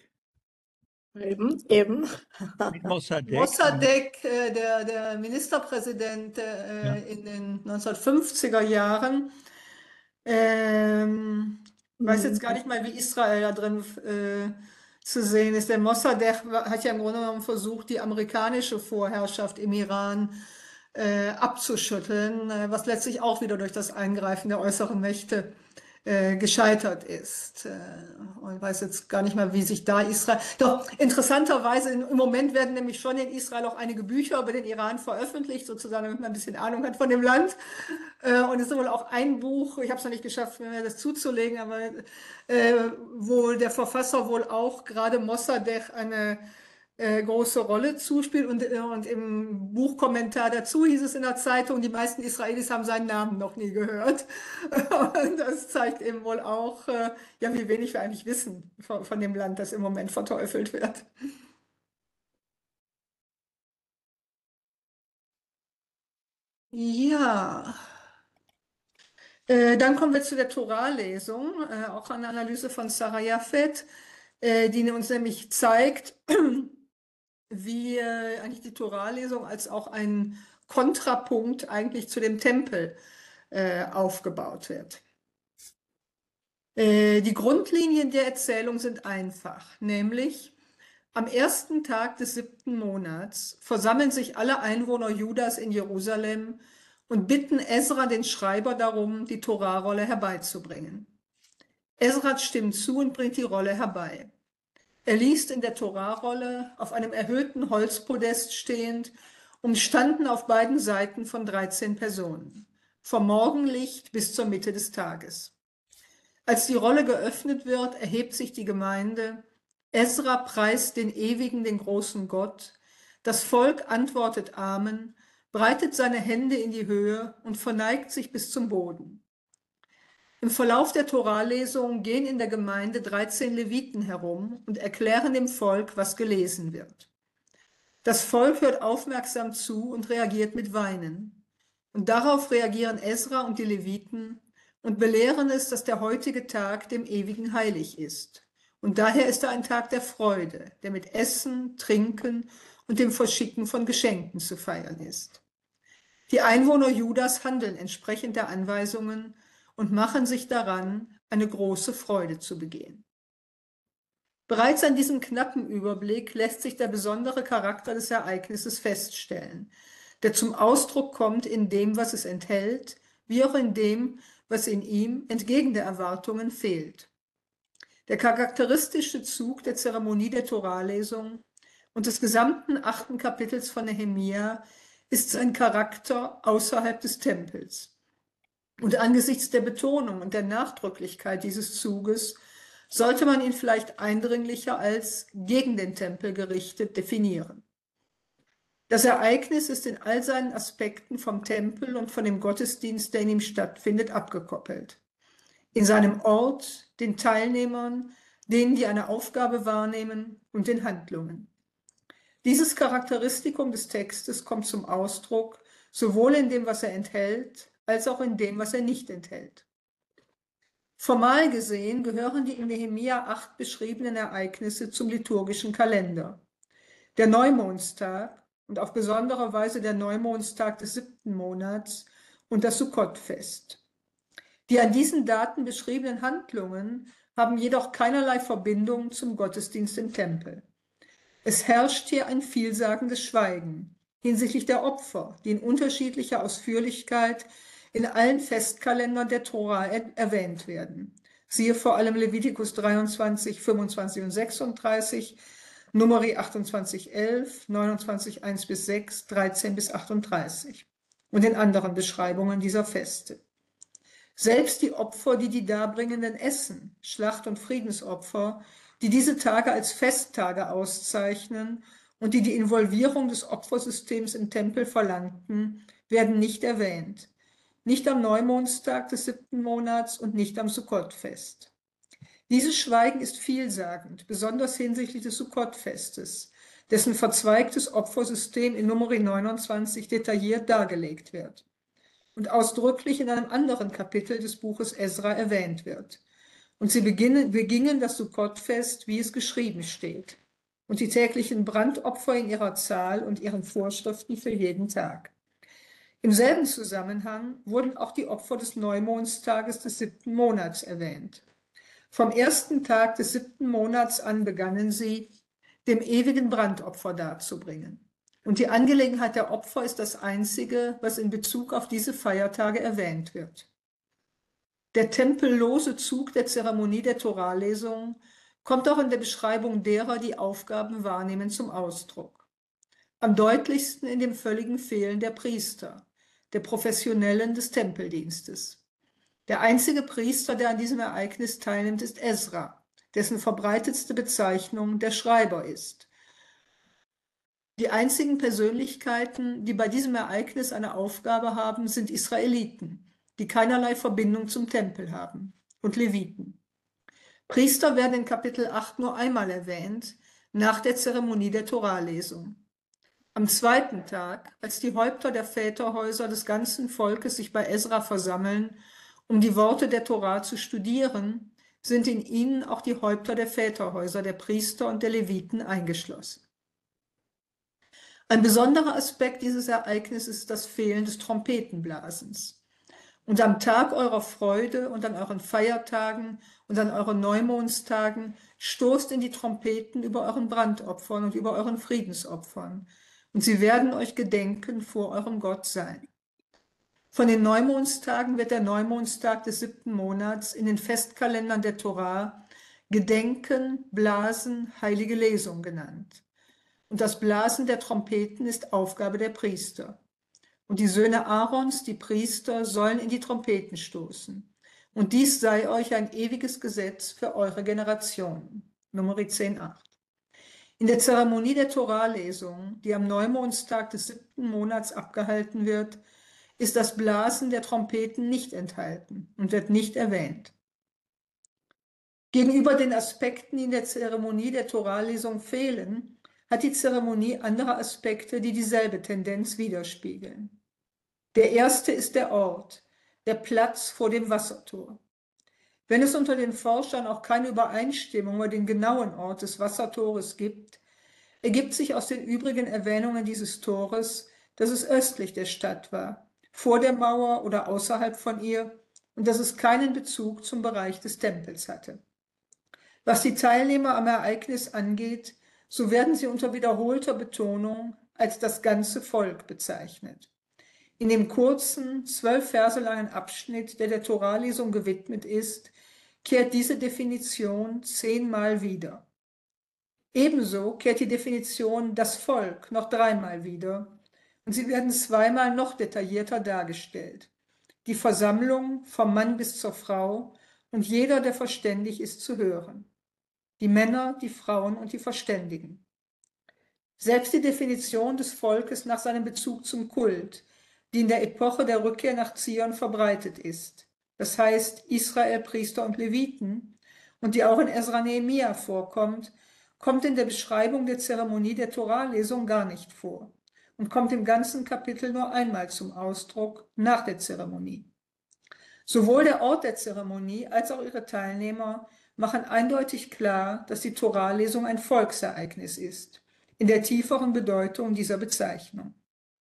[SPEAKER 5] Eben.
[SPEAKER 3] Mit Mossadegh.
[SPEAKER 1] Mossadegh, der Ministerpräsident in den 1950er Jahren, weiß jetzt gar nicht mal, wie Israel da drin zu sehen ist. Der Mossadegh hat ja im Grunde genommen versucht, die amerikanische Vorherrschaft im Iran abzuschütteln, was letztlich auch wieder durch das Eingreifen der äußeren Mächte gescheitert ist. Und ich weiß jetzt gar nicht mal, wie sich da Israel. Doch interessanterweise, im Moment werden nämlich schon in Israel auch einige Bücher über den Iran veröffentlicht, sozusagen, damit man ein bisschen Ahnung hat von dem Land. Und es ist wohl auch ein Buch, ich habe es noch nicht geschafft, mir das zuzulegen, aber wo der Verfasser wohl auch gerade Mossadegh eine große Rolle zuspielt. Und im Buchkommentar dazu hieß es in der Zeitung, die meisten Israelis haben seinen Namen noch nie gehört. Und das zeigt eben wohl auch, ja, wie wenig wir eigentlich wissen von dem Land, das im Moment verteufelt wird. Ja. Dann kommen wir zu der Torah-Lesung, auch eine Analyse von Sarah Jaffet. die uns nämlich zeigt, wie eigentlich die Toralesung als auch ein Kontrapunkt eigentlich zu dem Tempel aufgebaut wird. Die Grundlinien der Erzählung sind einfach, nämlich am ersten Tag des 7. Monats versammeln sich alle Einwohner Judas in Jerusalem und bitten Esra, den Schreiber, darum, die Torarolle herbeizubringen. Esra stimmt zu und bringt die Rolle herbei. Er liest in der Torarolle, auf einem erhöhten Holzpodest stehend, umstanden auf beiden Seiten von 13 Personen, vom Morgenlicht bis zur Mitte des Tages. Als die Rolle geöffnet wird, erhebt sich die Gemeinde. Esra preist den Ewigen, den großen Gott. Das Volk antwortet Amen, breitet seine Hände in die Höhe und verneigt sich bis zum Boden. Im Verlauf der Toralesung gehen in der Gemeinde 13 Leviten herum und erklären dem Volk, was gelesen wird. Das Volk hört aufmerksam zu und reagiert mit Weinen. Und darauf reagieren Esra und die Leviten und belehren es, dass der heutige Tag dem Ewigen heilig ist. Und daher ist er ein Tag der Freude, der mit Essen, Trinken und dem Verschicken von Geschenken zu feiern ist. Die Einwohner Judas handeln entsprechend der Anweisungen und machen sich daran, eine große Freude zu begehen. Bereits an diesem knappen Überblick lässt sich der besondere Charakter des Ereignisses feststellen, der zum Ausdruck kommt in dem, was es enthält, wie auch in dem, was in ihm entgegen der Erwartungen fehlt. Der charakteristische Zug der Zeremonie der Toralesung und des gesamten 8. Kapitels von Nehemia ist sein Charakter außerhalb des Tempels. Und angesichts der Betonung und der Nachdrücklichkeit dieses Zuges sollte man ihn vielleicht eindringlicher als gegen den Tempel gerichtet definieren. Das Ereignis ist in all seinen Aspekten vom Tempel und von dem Gottesdienst, der in ihm stattfindet, abgekoppelt. In seinem Ort, den Teilnehmern, denen, die eine Aufgabe wahrnehmen, und den Handlungen. Dieses Charakteristikum des Textes kommt zum Ausdruck, sowohl in dem, was er enthält, als auch in dem, was er nicht enthält. Formal gesehen gehören die in Nehemia 8 beschriebenen Ereignisse zum liturgischen Kalender. Der Neumondstag und auf besondere Weise der Neumondstag des 7. Monats und das Sukkot-Fest. Die an diesen Daten beschriebenen Handlungen haben jedoch keinerlei Verbindung zum Gottesdienst im Tempel. Es herrscht hier ein vielsagendes Schweigen hinsichtlich der Opfer, die in unterschiedlicher Ausführlichkeit in allen Festkalendern der Tora erwähnt werden. Siehe vor allem Levitikus 23, 25 und 36, Numeri 28, 11, 29, 1 bis 6, 13 bis 38 und in anderen Beschreibungen dieser Feste. Selbst die Opfer, die die Darbringenden essen, Schlacht- und Friedensopfer, die diese Tage als Festtage auszeichnen und die die Involvierung des Opfersystems im Tempel verlangten, werden nicht erwähnt. Nicht am Neumondstag des 7. Monats und nicht am Sukkot-Fest. Dieses Schweigen ist vielsagend, besonders hinsichtlich des Sukkot-Festes, dessen verzweigtes Opfersystem in Numeri 29 detailliert dargelegt wird und ausdrücklich in einem anderen Kapitel des Buches Esra erwähnt wird. Und sie begingen das Sukkot-Fest, wie es geschrieben steht, und die täglichen Brandopfer in ihrer Zahl und ihren Vorschriften für jeden Tag. Im selben Zusammenhang wurden auch die Opfer des Neumondstages des 7. Monats erwähnt. Vom ersten Tag des 7. Monats an begannen sie, dem ewigen Brandopfer darzubringen. Und die Angelegenheit der Opfer ist das Einzige, was in Bezug auf diese Feiertage erwähnt wird. Der tempellose Zug der Zeremonie der Toralesung kommt auch in der Beschreibung derer, die Aufgaben wahrnehmen, zum Ausdruck. Am deutlichsten in dem völligen Fehlen der Priester, der Professionellen des Tempeldienstes. Der einzige Priester, der an diesem Ereignis teilnimmt, ist Esra, dessen verbreitetste Bezeichnung der Schreiber ist. Die einzigen Persönlichkeiten, die bei diesem Ereignis eine Aufgabe haben, sind Israeliten, die keinerlei Verbindung zum Tempel haben, und Leviten. Priester werden in Kapitel 8 nur einmal erwähnt, nach der Zeremonie der Toralesung. Am zweiten Tag, als die Häupter der Väterhäuser des ganzen Volkes sich bei Esra versammeln, um die Worte der Tora zu studieren, sind in ihnen auch die Häupter der Väterhäuser, der Priester und der Leviten eingeschlossen. Ein besonderer Aspekt dieses Ereignisses ist das Fehlen des Trompetenblasens. Und am Tag eurer Freude und an euren Feiertagen und an euren Neumondstagen stoßt in die Trompeten über euren Brandopfern und über euren Friedensopfern, und sie werden euch gedenken vor eurem Gott sein. Von den Neumondstagen wird der Neumondstag des 7. Monats in den Festkalendern der Torah Gedenken, Blasen, heilige Lesung genannt. Und das Blasen der Trompeten ist Aufgabe der Priester. Und die Söhne Aarons, die Priester, sollen in die Trompeten stoßen. Und dies sei euch ein ewiges Gesetz für eure Generationen. Nummer 10,8. In der Zeremonie der Torah-Lesung, die am Neumondstag des 7. Monats abgehalten wird, ist das Blasen der Trompeten nicht enthalten und wird nicht erwähnt. Gegenüber den Aspekten, die in der Zeremonie der Torah-Lesung fehlen, hat die Zeremonie andere Aspekte, die dieselbe Tendenz widerspiegeln. Der erste ist der Ort, der Platz vor dem Wassertor. Wenn es unter den Forschern auch keine Übereinstimmung über den genauen Ort des Wassertores gibt, ergibt sich aus den übrigen Erwähnungen dieses Tores, dass es östlich der Stadt war, vor der Mauer oder außerhalb von ihr, und dass es keinen Bezug zum Bereich des Tempels hatte. Was die Teilnehmer am Ereignis angeht, so werden sie unter wiederholter Betonung als das ganze Volk bezeichnet. In dem kurzen, 12 Verse langen Abschnitt, der der Torah-Lesung gewidmet ist, kehrt diese Definition 10-mal wieder. Ebenso kehrt die Definition das Volk noch 3-mal wieder, und sie werden 2-mal noch detaillierter dargestellt. Die Versammlung vom Mann bis zur Frau und jeder, der verständig ist, zu hören. Die Männer, die Frauen und die Verständigen. Selbst die Definition des Volkes nach seinem Bezug zum Kult, die in der Epoche der Rückkehr nach Zion verbreitet ist, das heißt Israel, Priester und Leviten, und die auch in Esra Nehemia vorkommt, kommt in der Beschreibung der Zeremonie der Torah-Lesung gar nicht vor und kommt im ganzen Kapitel nur einmal zum Ausdruck nach der Zeremonie. Sowohl der Ort der Zeremonie als auch ihre Teilnehmer machen eindeutig klar, dass die Torah-Lesung ein Volksereignis ist, in der tieferen Bedeutung dieser Bezeichnung.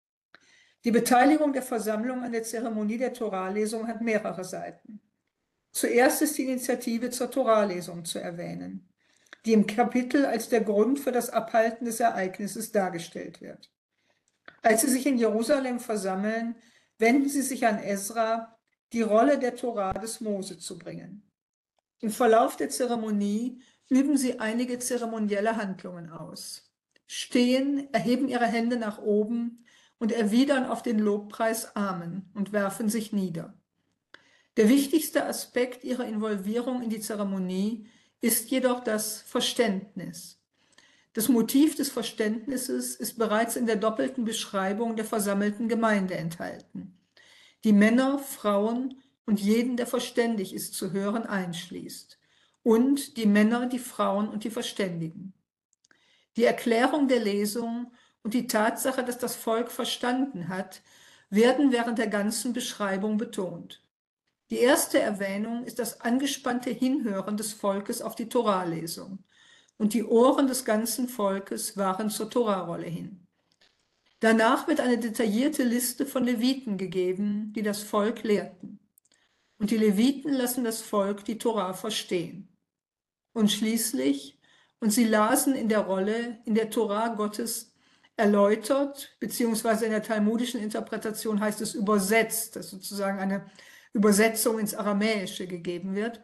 [SPEAKER 1] Die Beteiligung der Versammlung an der Zeremonie der Torah-Lesung hat mehrere Seiten. Zuerst ist die Initiative zur Torah-Lesung zu erwähnen, die im Kapitel als der Grund für das Abhalten des Ereignisses dargestellt wird. Als sie sich in Jerusalem versammeln, wenden sie sich an Esra, die Rolle der Torah des Mose zu bringen. Im Verlauf der Zeremonie üben sie einige zeremonielle Handlungen aus. Stehen, erheben ihre Hände nach oben und erwidern auf den Lobpreis Amen und werfen sich nieder. Der wichtigste Aspekt ihrer Involvierung in die Zeremonie ist jedoch das Verständnis. Das Motiv des Verständnisses ist bereits in der doppelten Beschreibung der versammelten Gemeinde enthalten, die Männer, Frauen und jeden, der verständig ist, zu hören einschließt, und die Männer, die Frauen und die Verständigen. Die Erklärung der Lesung und die Tatsache, dass das Volk verstanden hat, werden während der ganzen Beschreibung betont. Die erste Erwähnung ist das angespannte Hinhören des Volkes auf die Torah-Lesung, und die Ohren des ganzen Volkes waren zur Torah-Rolle hin. Danach wird eine detaillierte Liste von Leviten gegeben, die das Volk lehrten. Und die Leviten lassen das Volk die Torah verstehen. Und schließlich, und sie lasen in der Rolle, in der Torah Gottes erläutert, beziehungsweise in der talmudischen Interpretation heißt es übersetzt, dass sozusagen eine Übersetzung ins Aramäische gegeben wird,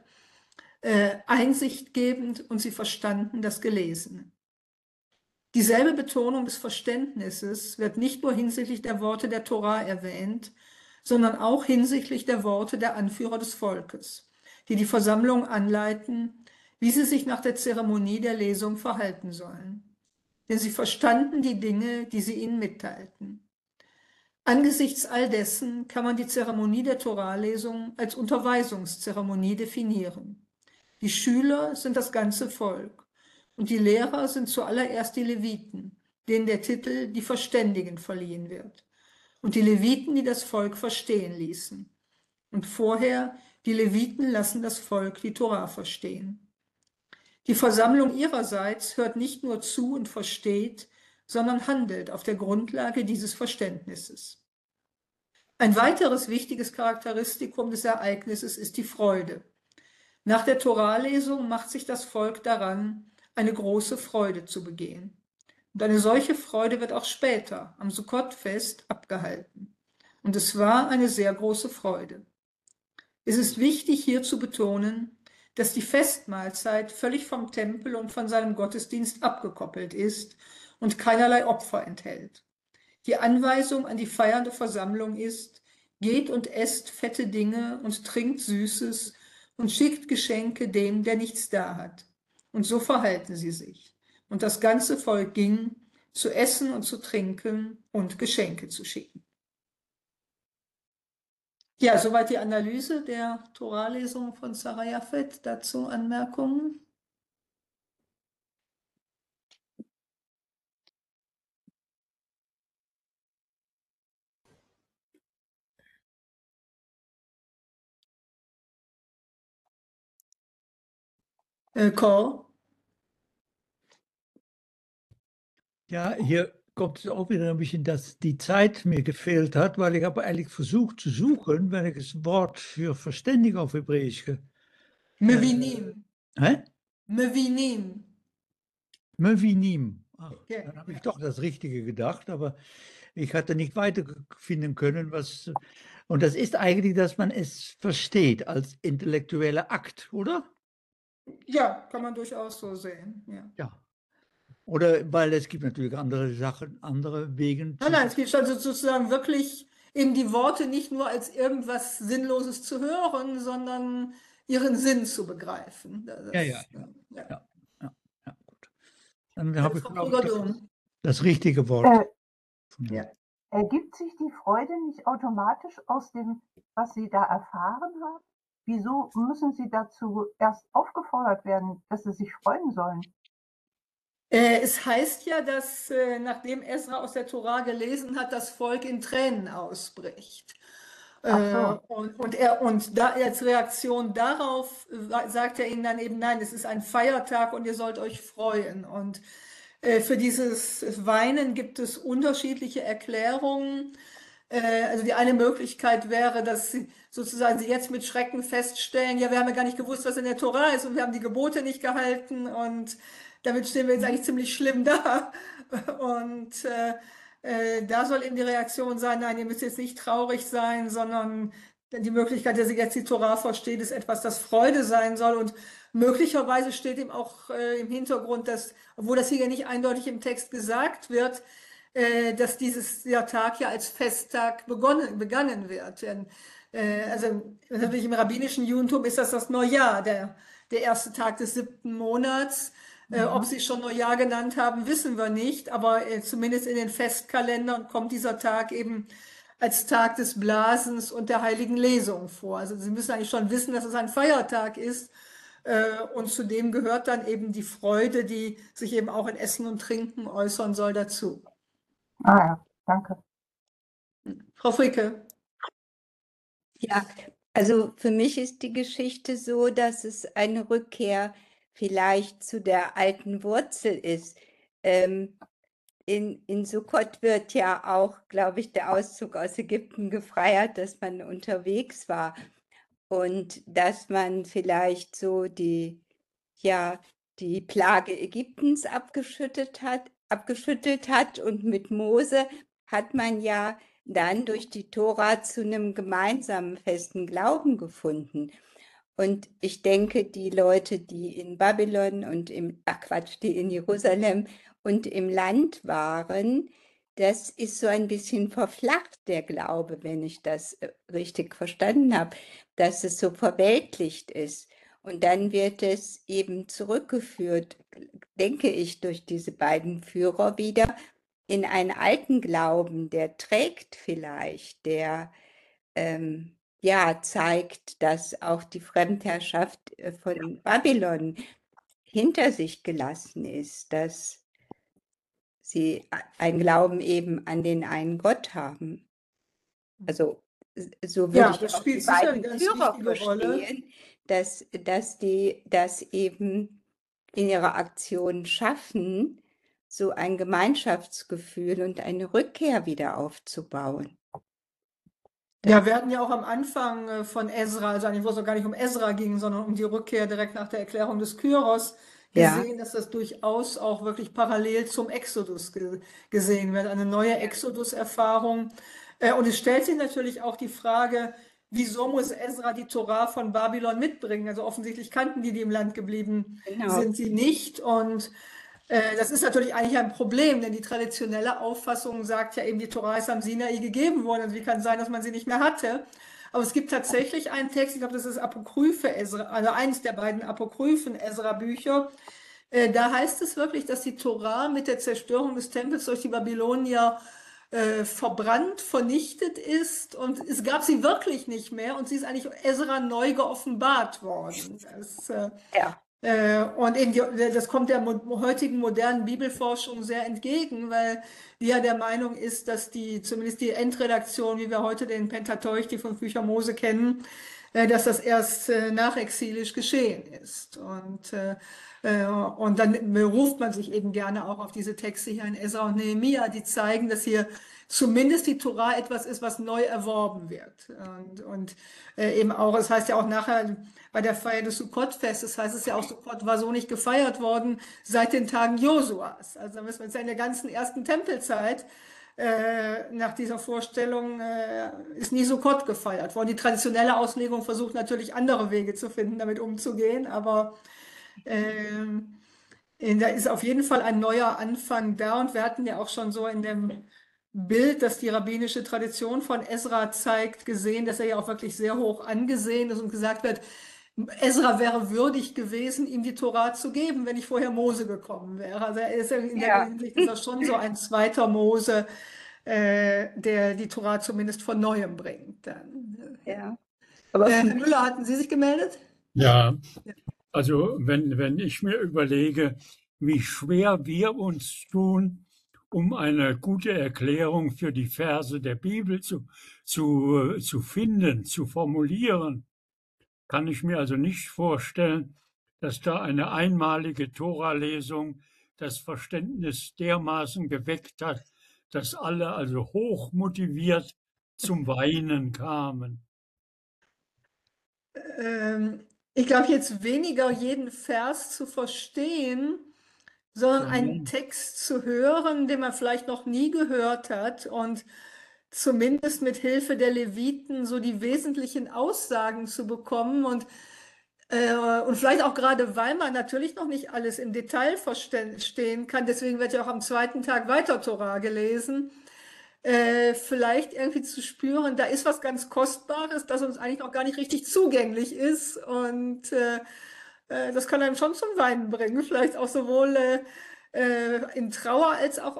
[SPEAKER 1] Einsicht gebend, und sie verstanden das Gelesene. Dieselbe Betonung des Verständnisses wird nicht nur hinsichtlich der Worte der Torah erwähnt, sondern auch hinsichtlich der Worte der Anführer des Volkes, die die Versammlung anleiten, wie sie sich nach der Zeremonie der Lesung verhalten sollen. Denn sie verstanden die Dinge, die sie ihnen mitteilten. Angesichts all dessen kann man die Zeremonie der Torah-Lesung als Unterweisungszeremonie definieren. Die Schüler sind das ganze Volk und die Lehrer sind zuallererst die Leviten, denen der Titel die Verständigen verliehen wird, und die Leviten, die das Volk verstehen ließen, und vorher Die Leviten lassen das Volk die Tora verstehen. Die Versammlung ihrerseits hört nicht nur zu und versteht, sondern handelt auf der Grundlage dieses Verständnisses. Ein weiteres wichtiges Charakteristikum des Ereignisses ist die Freude. Nach der Toralesung macht sich das Volk daran, eine große Freude zu begehen. Und eine solche Freude wird auch später am Sukkot-Fest abgehalten. Und es war eine sehr große Freude. Es ist wichtig, hier zu betonen, dass die Festmahlzeit völlig vom Tempel und von seinem Gottesdienst abgekoppelt ist und keinerlei Opfer enthält. Die Anweisung an die feiernde Versammlung ist: geht und esst fette Dinge und trinkt Süßes und schickt Geschenke dem, der nichts da hat. Und so verhalten sie sich. Und das ganze Volk ging, zu essen und zu trinken und Geschenke zu schicken. Ja, soweit die Analyse der Toralesung von Sarah Japhet. Dazu Anmerkungen? Cole?
[SPEAKER 3] Ja, hier kommt es auch wieder ein bisschen, dass die Zeit mir gefehlt hat, weil ich habe eigentlich versucht zu suchen, wenn ich das Wort für verständigen auf Hebräisch.
[SPEAKER 1] Mevinim.
[SPEAKER 3] Hä?
[SPEAKER 1] Mevinim.
[SPEAKER 3] Mevinim. Ach,
[SPEAKER 1] Ja,
[SPEAKER 3] dann habe ich
[SPEAKER 1] ja.
[SPEAKER 3] doch das Richtige gedacht, aber ich hatte nicht weiterfinden können, was. Und das ist eigentlich, dass man es versteht als intellektueller Akt, oder?
[SPEAKER 1] Ja, kann man durchaus so sehen. Ja.
[SPEAKER 3] Ja. Oder weil es gibt natürlich andere Sachen, andere Wege
[SPEAKER 1] Nein, nein, es geht also sozusagen wirklich eben die Worte nicht nur als irgendwas Sinnloses zu hören, sondern ihren Sinn zu begreifen.
[SPEAKER 3] Ja, ja,
[SPEAKER 1] Ja.
[SPEAKER 3] ja, ja, gut. Dann habe ich,
[SPEAKER 1] Frau
[SPEAKER 3] glaube ich,
[SPEAKER 1] Krüger-Dom.
[SPEAKER 3] das richtige Wort.
[SPEAKER 1] Ja.
[SPEAKER 5] Ergibt sich die Freude nicht automatisch aus dem, was Sie da erfahren haben? Wieso müssen Sie dazu erst aufgefordert werden, dass Sie sich freuen sollen?
[SPEAKER 1] Es heißt ja, dass nachdem Esra aus der Tora gelesen hat, das Volk in Tränen ausbricht.
[SPEAKER 5] Ach so.
[SPEAKER 1] Und da als Reaktion darauf sagt er ihnen dann eben: Nein, es ist ein Feiertag und ihr sollt euch freuen. Und für dieses Weinen gibt es unterschiedliche Erklärungen. Also die eine Möglichkeit wäre, dass sie sozusagen jetzt mit Schrecken feststellen: Ja, wir haben ja gar nicht gewusst, was in der Tora ist, und wir haben die Gebote nicht gehalten, und damit stehen wir jetzt eigentlich ziemlich schlimm da. Und da soll eben die Reaktion sein: Nein, ihr müsst jetzt nicht traurig sein, sondern die Möglichkeit, dass ihr jetzt die Tora versteht, ist etwas, das Freude sein soll. Und möglicherweise steht ihm auch im Hintergrund, dass, obwohl das hier nicht eindeutig im Text gesagt wird, dass dieser Tag ja als Festtag begangen wird. Denn, also natürlich im rabbinischen Judentum ist das Neujahr, der erste Tag des 7. Monats. Ob sie schon Neujahr genannt haben, wissen wir nicht, aber zumindest in den Festkalendern kommt dieser Tag eben als Tag des Blasens und der heiligen Lesung vor. Also Sie müssen eigentlich schon wissen, dass es ein Feiertag ist, und zudem gehört dann eben die Freude, die sich eben auch in Essen und Trinken äußern soll, dazu.
[SPEAKER 5] Ah ja, danke.
[SPEAKER 1] Frau Fricke.
[SPEAKER 6] Ja, also für mich ist die Geschichte so, dass es eine Rückkehr vielleicht zu der alten Wurzel ist. In Sukkot wird ja auch, glaube ich, der Auszug aus Ägypten gefeiert, dass man unterwegs war und dass man vielleicht so die Plage Ägyptens abgeschüttelt hat, und mit Mose hat man ja dann durch die Tora zu einem gemeinsamen festen Glauben gefunden. Und ich denke, die Leute, die in Babylon und die in Jerusalem und im Land waren, das ist so ein bisschen verflacht, der Glaube, wenn ich das richtig verstanden habe, dass es so verweltlicht ist. Und dann wird es eben zurückgeführt, denke ich, durch diese beiden Führer wieder in einen alten Glauben, der trägt vielleicht, der zeigt, dass auch die Fremdherrschaft von Babylon hinter sich gelassen ist, dass sie einen Glauben eben an den einen Gott haben. Also so würde
[SPEAKER 1] Ja,
[SPEAKER 6] ich
[SPEAKER 1] das
[SPEAKER 6] auch die
[SPEAKER 1] spielt sicher eine
[SPEAKER 6] beiden
[SPEAKER 1] ganz
[SPEAKER 6] Führer
[SPEAKER 1] wichtige Rolle.
[SPEAKER 6] verstehen, dass die das eben in ihrer Aktion schaffen, so ein Gemeinschaftsgefühl und eine Rückkehr wieder aufzubauen.
[SPEAKER 1] Ja, wir hatten ja auch am Anfang von Esra, also eigentlich, wo es noch gar nicht um Esra ging, sondern um die Rückkehr direkt nach der Erklärung des Kyros,
[SPEAKER 6] Ja,
[SPEAKER 1] gesehen, dass das durchaus auch wirklich parallel zum Exodus gesehen wird, eine neue Exodus-Erfahrung. Und es stellt sich natürlich auch die Frage, wieso muss Esra die Tora von Babylon mitbringen? Also offensichtlich kannten die im Land geblieben,
[SPEAKER 6] genau.
[SPEAKER 1] sind sie nicht. Und das ist natürlich eigentlich ein Problem, denn die traditionelle Auffassung sagt ja eben, die Tora ist am Sinai gegeben worden. Also wie kann es sein, dass man sie nicht mehr hatte? Aber es gibt tatsächlich einen Text, ich glaube, das ist Apokryphe Esra, also eins der beiden apokryphen Esra-Bücher. Da heißt es wirklich, dass die Tora mit der Zerstörung des Tempels durch die Babylonier verbrannt, vernichtet ist und es gab sie wirklich nicht mehr und sie ist eigentlich Esra neu geoffenbart worden.
[SPEAKER 6] Ja,
[SPEAKER 1] Und eben das kommt der heutigen modernen Bibelforschung sehr entgegen, weil die ja der Meinung ist, dass zumindest die Endredaktion, wie wir heute den Pentateuch, die 5 Bücher Mose kennen, dass das erst nachexilisch geschehen ist. Und dann beruft man sich eben gerne auch auf diese Texte hier in Esra und Nehemia, die zeigen, dass hier zumindest die Tora etwas ist, was neu erworben wird. Und eben auch, es heißt ja auch nachher bei der Feier des Sukkot-Festes, heißt es ja auch, Sukkot war so nicht gefeiert worden seit den Tagen Josuas. Also da müssen wir uns ja in der ganzen ersten Tempelzeit nach dieser Vorstellung ist nie Sukkot gefeiert worden. Die traditionelle Auslegung versucht natürlich andere Wege zu finden, damit umzugehen, aber da ist auf jeden Fall ein neuer Anfang da und wir hatten ja auch schon so in dem Bild, das die rabbinische Tradition von Esra zeigt, gesehen, dass er ja auch wirklich sehr hoch angesehen ist und gesagt wird, Esra wäre würdig gewesen, ihm die Tora zu geben, wenn nicht vorher Mose gekommen wäre. Also er ist in der
[SPEAKER 6] ja,
[SPEAKER 1] Hinsicht ist er schon so ein zweiter Mose, der die Tora zumindest von Neuem bringt. Dann.
[SPEAKER 6] ja. Aber
[SPEAKER 1] Herr
[SPEAKER 6] für mich,
[SPEAKER 1] Müller, hatten Sie sich gemeldet?
[SPEAKER 2] Ja, also wenn ich mir überlege, wie schwer wir uns tun, um eine gute Erklärung für die Verse der Bibel zu finden, zu formulieren, kann ich mir also nicht vorstellen, dass da eine einmalige Tora-Lesung das Verständnis dermaßen geweckt hat, dass alle also hoch motiviert zum Weinen kamen.
[SPEAKER 1] Ich glaube jetzt weniger jeden Vers zu verstehen, sondern einen
[SPEAKER 2] Sondern,
[SPEAKER 1] Text zu hören, den man vielleicht noch nie gehört hat und zumindest mit Hilfe der Leviten so die wesentlichen Aussagen zu bekommen und vielleicht auch gerade, weil man natürlich noch nicht alles im Detail verstehen kann, deswegen wird ja auch am zweiten Tag weiter Tora gelesen, vielleicht irgendwie zu spüren, da ist was ganz Kostbares, das uns eigentlich noch gar nicht richtig zugänglich ist und das kann einem schon zum Weinen bringen, vielleicht auch sowohl in Trauer als auch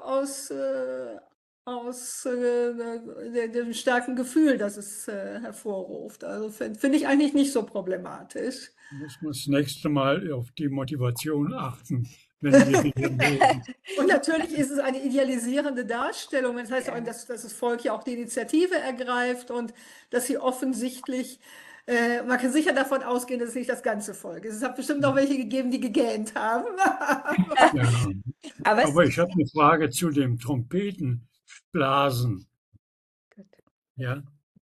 [SPEAKER 1] aus dem starken Gefühl, das es hervorruft. Also finde ich eigentlich nicht so problematisch.
[SPEAKER 2] muss man das nächste Mal auf die Motivation achten, wenn wir wieder lesen.
[SPEAKER 1] Und natürlich ist es eine idealisierende Darstellung. Das heißt auch,
[SPEAKER 6] ja,
[SPEAKER 1] dass das Volk ja auch die Initiative ergreift und dass sie offensichtlich, man kann sicher davon ausgehen, dass es nicht das ganze Volk ist. Es hat bestimmt auch welche gegeben, die gegähnt haben.
[SPEAKER 2] Ja.
[SPEAKER 6] aber es
[SPEAKER 2] Aber ich
[SPEAKER 6] ist
[SPEAKER 2] habe eine Frage zu dem Trompetenblasen. Ja,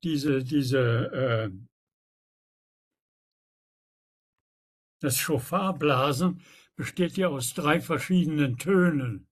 [SPEAKER 2] das Schofarblasen besteht ja aus 3 verschiedenen Tönen.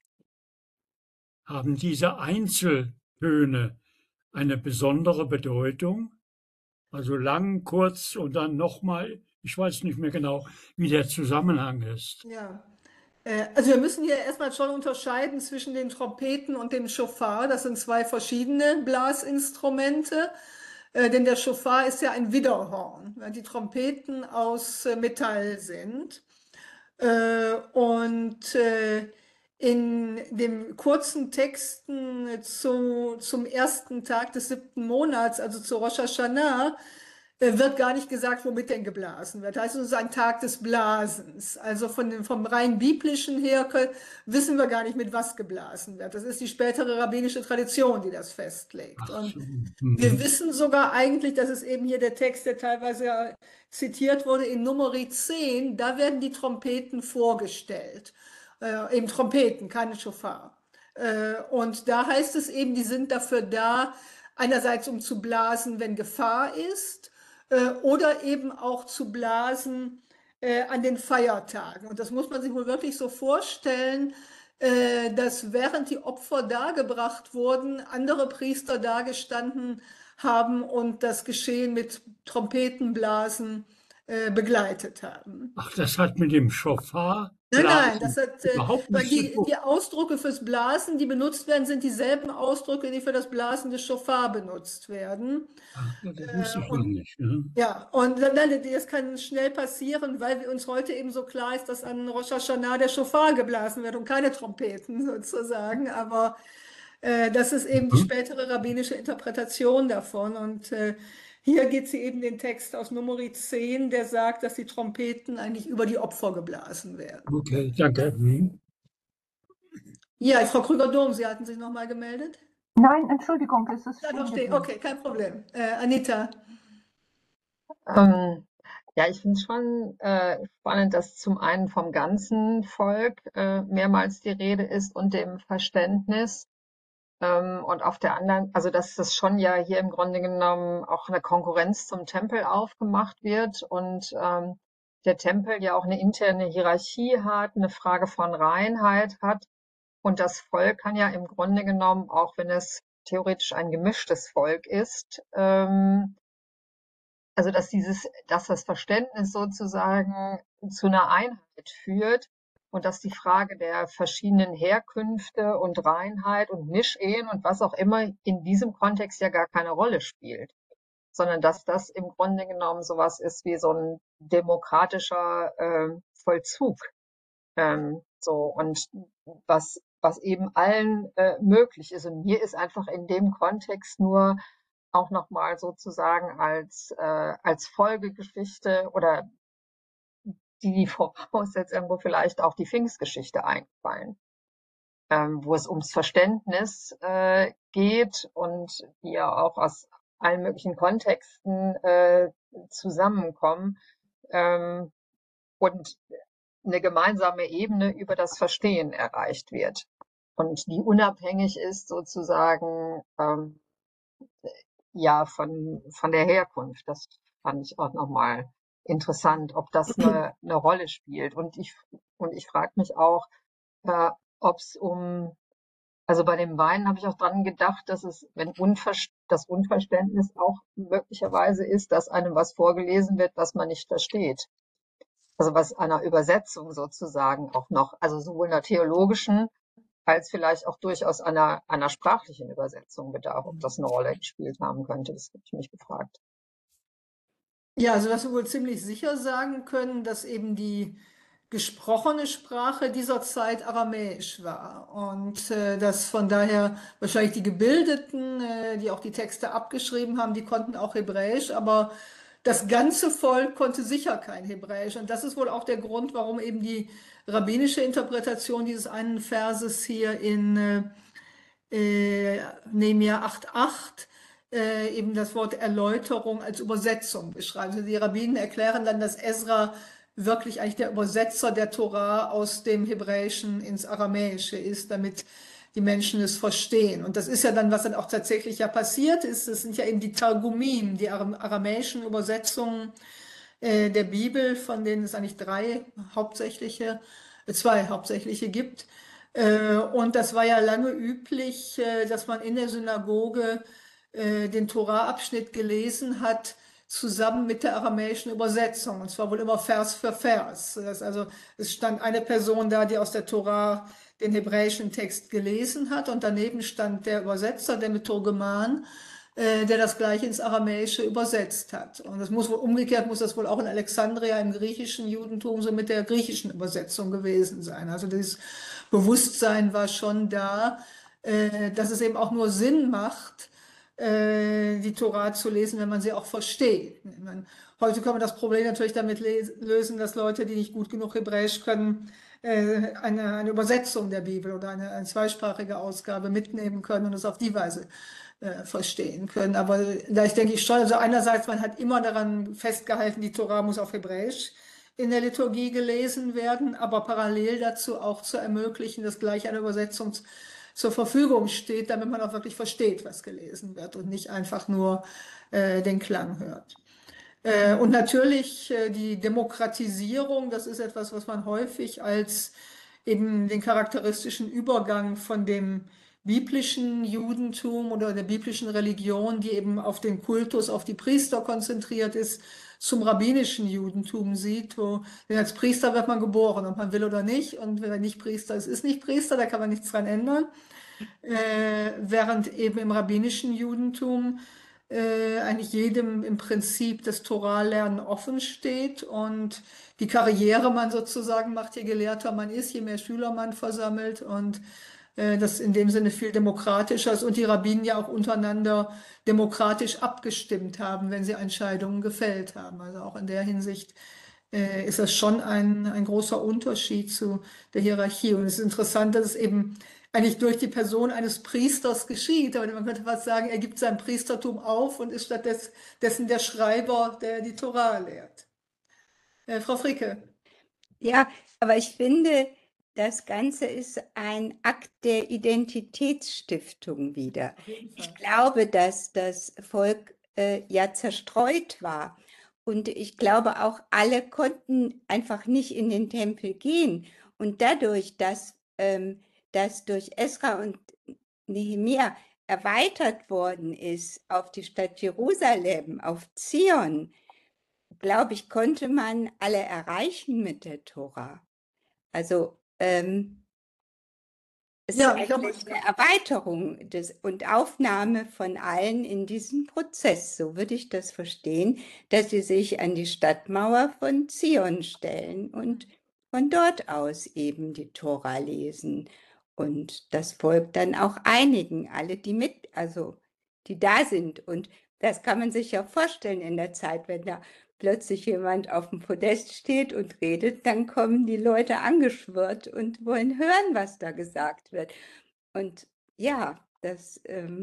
[SPEAKER 2] Haben diese Einzeltöne eine besondere Bedeutung? Also lang, kurz und dann nochmal. Ich weiß nicht mehr genau, wie der Zusammenhang ist.
[SPEAKER 1] Ja. Also wir müssen hier erstmal schon unterscheiden zwischen den Trompeten und dem Schofar. Das sind 2 verschiedene Blasinstrumente. Denn der Schofar ist ja ein Widderhorn, weil die Trompeten aus Metall sind. Und in den kurzen Texten zum ersten Tag des 7. Monats, also zu Rosh Hashanah, wird gar nicht gesagt, womit denn geblasen wird. Heißt, es ist ein Tag des Blasens. Also vom rein biblischen her wissen wir gar nicht, mit was geblasen wird. Das ist die spätere rabbinische Tradition, die das festlegt.
[SPEAKER 2] Ach
[SPEAKER 1] Und
[SPEAKER 2] so.
[SPEAKER 1] wir wissen sogar eigentlich, dass es eben hier der Text, der teilweise zitiert wurde, in Numeri 10, da werden die Trompeten vorgestellt. Eben Trompeten, keine Schofar. Und da heißt es eben, die sind dafür da, einerseits um zu blasen, wenn Gefahr ist, oder eben auch zu blasen an den Feiertagen. Und das muss man sich wohl wirklich so vorstellen, dass während die Opfer dargebracht wurden, andere Priester dagestanden haben und das Geschehen mit Trompetenblasen begleitet haben.
[SPEAKER 2] Ach, das hat mit dem Schofar
[SPEAKER 1] Nein, das
[SPEAKER 2] Blasen
[SPEAKER 1] hat,
[SPEAKER 2] überhaupt
[SPEAKER 1] weil
[SPEAKER 2] nichts zu tun.
[SPEAKER 1] die Ausdrücke fürs Blasen, die benutzt werden, sind dieselben Ausdrücke, die für das Blasen des Schofar benutzt werden.
[SPEAKER 2] Ach, das wusste ich noch
[SPEAKER 1] Und
[SPEAKER 2] nicht. Ne?
[SPEAKER 1] ja, und das kann schnell passieren, weil uns heute eben so klar ist, dass an Rosh Hashanah der Schofar geblasen wird und keine Trompeten sozusagen. Aber das ist eben die spätere rabbinische Interpretation davon. Und hier geht sie eben den Text aus Numeri 10, der sagt, dass die Trompeten eigentlich über die Opfer geblasen werden.
[SPEAKER 2] Okay, danke.
[SPEAKER 1] Ja, Frau Krüger-Dohm, Sie hatten sich nochmal gemeldet?
[SPEAKER 5] Nein, Entschuldigung, es ist
[SPEAKER 1] Ja,
[SPEAKER 5] stehen
[SPEAKER 1] doch,
[SPEAKER 5] geblieben.
[SPEAKER 1] okay, kein Problem. Anita.
[SPEAKER 4] Ja, ich finde es schon spannend, dass zum einen vom ganzen Volk mehrmals die Rede ist und dem Verständnis. Und auf der anderen, also dass das schon ja hier im Grunde genommen auch eine Konkurrenz zum Tempel aufgemacht wird und der Tempel ja auch eine interne Hierarchie hat, eine Frage von Reinheit hat. Und das Volk kann ja im Grunde genommen, auch wenn es theoretisch ein gemischtes Volk ist, also dass das Verständnis sozusagen zu einer Einheit führt und dass die Frage der verschiedenen Herkünfte und Reinheit und Mischehen und was auch immer in diesem Kontext ja gar keine Rolle spielt, sondern dass das im Grunde genommen sowas ist wie so ein demokratischer Vollzug. So und was eben allen möglich ist. Und mir ist einfach in dem Kontext nur auch nochmal sozusagen als Folgegeschichte oder die voraussetzt irgendwo vielleicht auch die Pfingstgeschichte eingefallen, wo es ums Verständnis geht und die ja auch aus allen möglichen Kontexten zusammenkommen und eine gemeinsame Ebene über das Verstehen erreicht wird und die unabhängig ist sozusagen ja von der Herkunft. Das fand ich auch nochmal interessant, ob das eine Rolle spielt. Und ich frage mich auch, ob es also bei dem Weinen habe ich auch dran gedacht, dass es, wenn das Unverständnis auch möglicherweise ist, dass einem was vorgelesen wird, was man nicht versteht. Also was einer Übersetzung sozusagen auch noch, also sowohl einer theologischen als vielleicht auch durchaus einer sprachlichen Übersetzung bedarf, ob das eine Rolle gespielt haben könnte. Das habe ich mich gefragt.
[SPEAKER 1] Ja, also was wir wohl ziemlich sicher sagen können, dass eben die gesprochene Sprache dieser Zeit Aramäisch war und dass von daher wahrscheinlich die Gebildeten, die auch die Texte abgeschrieben haben, die konnten auch Hebräisch, aber das ganze Volk konnte sicher kein Hebräisch. Und das ist wohl auch der Grund, warum eben die rabbinische Interpretation dieses einen Verses hier in Nehemia 8,8 eben das Wort Erläuterung als Übersetzung beschreibt. Also die Rabbinen erklären dann, dass Esra wirklich eigentlich der Übersetzer der Tora aus dem Hebräischen ins Aramäische ist, damit die Menschen es verstehen. Und das ist ja dann, was dann auch tatsächlich ja passiert ist. Das sind ja eben die Targumim, die aramäischen Übersetzungen der Bibel, von denen es eigentlich zwei hauptsächliche gibt. Und das war ja lange üblich, dass man in der Synagoge den Torah-Abschnitt gelesen hat, zusammen mit der aramäischen Übersetzung. Und zwar wohl immer Vers für Vers. Also es stand eine Person da, die aus der Torah den hebräischen Text gelesen hat. Und daneben stand der Übersetzer, der Methodman, der das gleiche ins Aramäische übersetzt hat. Und das muss wohl umgekehrt, muss das wohl auch in Alexandria im griechischen Judentum so mit der griechischen Übersetzung gewesen sein. Also dieses Bewusstsein war schon da, dass es eben auch nur Sinn macht, die Tora zu lesen, wenn man sie auch versteht. Ich meine, heute kann man das Problem natürlich damit lösen, dass Leute, die nicht gut genug Hebräisch können, eine Übersetzung der Bibel oder eine zweisprachige Ausgabe mitnehmen können und es auf die Weise verstehen können. Aber da denke ich schon, also einerseits, man hat immer daran festgehalten, die Tora muss auf Hebräisch in der Liturgie gelesen werden, aber parallel dazu auch zu ermöglichen, dass gleich eine Übersetzung zur Verfügung steht, damit man auch wirklich versteht, was gelesen wird und nicht einfach nur den Klang hört. Und natürlich die Demokratisierung, das ist etwas, was man häufig als eben den charakteristischen Übergang von dem biblischen Judentum oder der biblischen Religion, die eben auf den Kultus, auf die Priester konzentriert ist, zum rabbinischen Judentum sieht, wo denn als Priester wird man geboren, ob man will oder nicht. Und wenn man nicht Priester ist, ist nicht Priester, da kann man nichts dran ändern. Während eben im rabbinischen Judentum eigentlich jedem im Prinzip das Torahlernen offen steht und die Karriere man sozusagen macht, je gelehrter man ist, je mehr Schüler man versammelt und das in dem Sinne viel demokratischer ist und die Rabbinen ja auch untereinander demokratisch abgestimmt haben, wenn sie Entscheidungen gefällt haben. Also auch in der Hinsicht ist das schon ein großer Unterschied zu der Hierarchie. Und es ist interessant, dass es eben eigentlich durch die Person eines Priesters geschieht. Aber man könnte fast sagen, er gibt sein Priestertum auf und ist stattdessen der Schreiber, der die Tora lehrt. Frau Fricke.
[SPEAKER 6] Ja, aber ich finde, das Ganze ist ein Akt der Identitätsstiftung wieder.
[SPEAKER 1] Auf jeden
[SPEAKER 6] Ich
[SPEAKER 1] Fall.
[SPEAKER 6] glaube, dass das Volk ja zerstreut war. Und ich glaube auch, alle konnten einfach nicht in den Tempel gehen. Und dadurch, dass das durch Esra und Nehemia erweitert worden ist auf die Stadt Jerusalem, auf Zion, glaube ich, konnte man alle erreichen mit der Tora. Also es
[SPEAKER 1] Ja,
[SPEAKER 6] ist
[SPEAKER 1] ich glaube,
[SPEAKER 6] eigentlich eine Erweiterung und Aufnahme von allen in diesen Prozess. So würde ich das verstehen, dass sie sich an die Stadtmauer von Zion stellen und von dort aus eben die Tora lesen und das Volk dann auch einigen, alle, also die da sind. Und das kann man sich ja vorstellen in der Zeit, wenn da plötzlich jemand auf dem Podest steht und redet, dann kommen die Leute angeschwirrt und wollen hören, was da gesagt wird. Und ja, das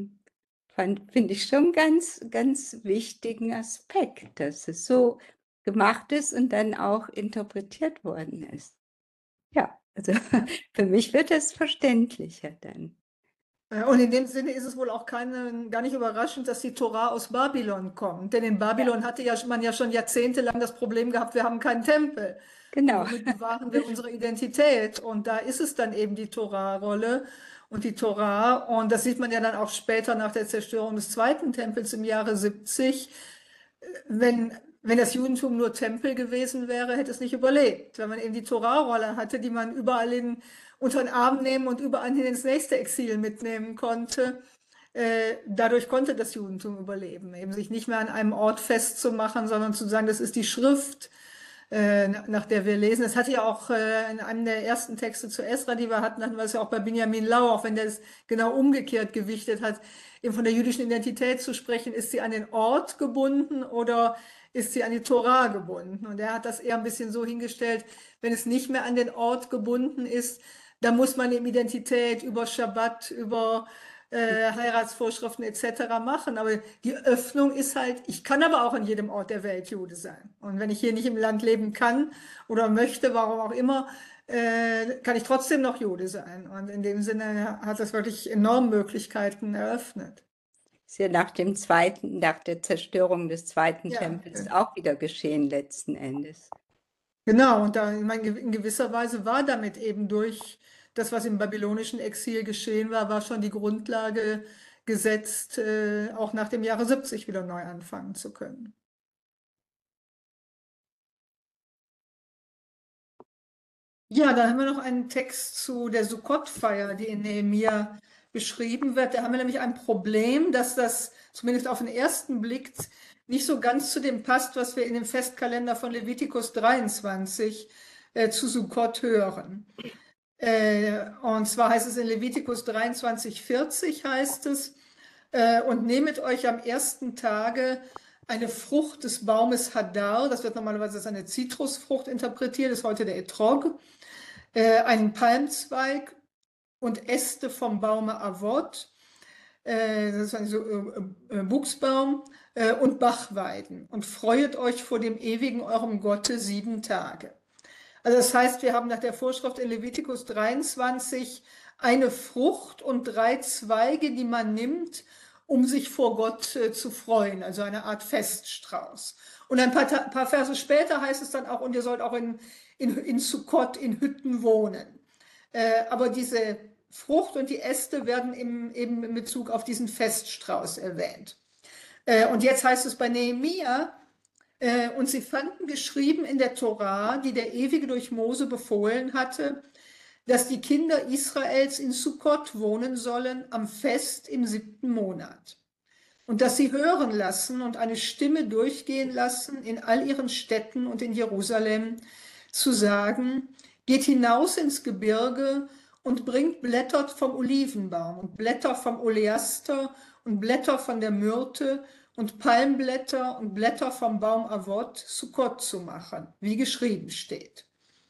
[SPEAKER 6] finde ich schon ganz, ganz wichtigen Aspekt, dass es so gemacht ist und dann auch interpretiert worden ist. Ja, also für mich wird es verständlicher dann.
[SPEAKER 1] Und in dem Sinne ist es wohl auch gar nicht überraschend, dass die Tora aus Babylon kommt. Denn in Babylon hatte man ja schon jahrzehntelang das Problem gehabt, wir haben keinen Tempel.
[SPEAKER 6] Genau.
[SPEAKER 1] Und womit bewahren wir unsere Identität? Und da ist es dann eben die Tora-Rolle und die Tora. Und das sieht man ja dann auch später nach der Zerstörung des zweiten Tempels im Jahre 70. Wenn das Judentum nur Tempel gewesen wäre, hätte es nicht überlebt. Wenn man eben die Tora-Rolle hatte, die man überall unter den Arm nehmen und überall hin ins nächste Exil mitnehmen konnte, dadurch konnte das Judentum überleben. Eben sich nicht mehr an einem Ort festzumachen, sondern zu sagen, das ist die Schrift, nach der wir lesen. Das hatte ja auch in einem der ersten Texte zu Esra, die wir hatten wir es ja auch bei Benjamin Lau, auch wenn der es genau umgekehrt gewichtet hat, eben von der jüdischen Identität zu sprechen, ist sie an den Ort gebunden oder ist sie an die Tora gebunden? Und er hat das eher ein bisschen so hingestellt, wenn es nicht mehr an den Ort gebunden ist, dann muss man eben Identität über Schabbat, über Heiratsvorschriften etc. machen. Aber die Öffnung ist halt, ich kann aber auch an jedem Ort der Welt Jude sein. Und wenn ich hier nicht im Land leben kann oder möchte, warum auch immer, kann ich trotzdem noch Jude sein. Und in dem Sinne hat das wirklich enorme Möglichkeiten eröffnet.
[SPEAKER 6] Ist ja nach der Zerstörung des zweiten
[SPEAKER 1] Ja,
[SPEAKER 6] Tempels auch wieder geschehen letzten Endes.
[SPEAKER 1] Genau, und da, ich meine, in gewisser Weise war damit eben durch das, was im babylonischen Exil geschehen war, war schon die Grundlage gesetzt, auch nach dem Jahre 70 wieder neu anfangen zu können. Ja, dann haben wir noch einen Text zu der Sukkot-Feier, die in Nehemia beschrieben wird. Da haben wir nämlich ein Problem, dass das zumindest auf den ersten Blick nicht so ganz zu dem passt, was wir in dem Festkalender von Levitikus 23 zu Sukkot hören. Und zwar heißt es in Levitikus 23,40 heißt es, und nehmet euch am ersten Tage eine Frucht des Baumes Hadar, das wird normalerweise als eine Zitrusfrucht interpretiert, ist heute der Etrog, einen Palmzweig und Äste vom Baume Avot, das ist ein so, Buchsbaum, und Bachweiden und freuet euch vor dem ewigen eurem Gotte 7 Tage. Also das heißt, wir haben nach der Vorschrift in Levitikus 23 eine Frucht und 3 Zweige, die man nimmt, um sich vor Gott zu freuen, also eine Art Feststrauß. Und ein paar Verse später heißt es dann auch, und ihr sollt auch in Sukkot in Hütten wohnen. Aber diese Frucht und die Äste werden eben in Bezug auf diesen Feststrauß erwähnt. Und jetzt heißt es bei Nehemia, und sie fanden geschrieben in der Tora, die der Ewige durch Mose befohlen hatte, dass die Kinder Israels in Sukkot wohnen sollen am Fest im 7. Monat. Und dass sie hören lassen und eine Stimme durchgehen lassen in all ihren Städten und in Jerusalem, zu sagen, geht hinaus ins Gebirge und bringt Blätter vom Olivenbaum und Blätter vom Oleaster und Blätter von der Myrte und Palmblätter und Blätter vom Baum Avot Sukkot zu machen, wie geschrieben steht.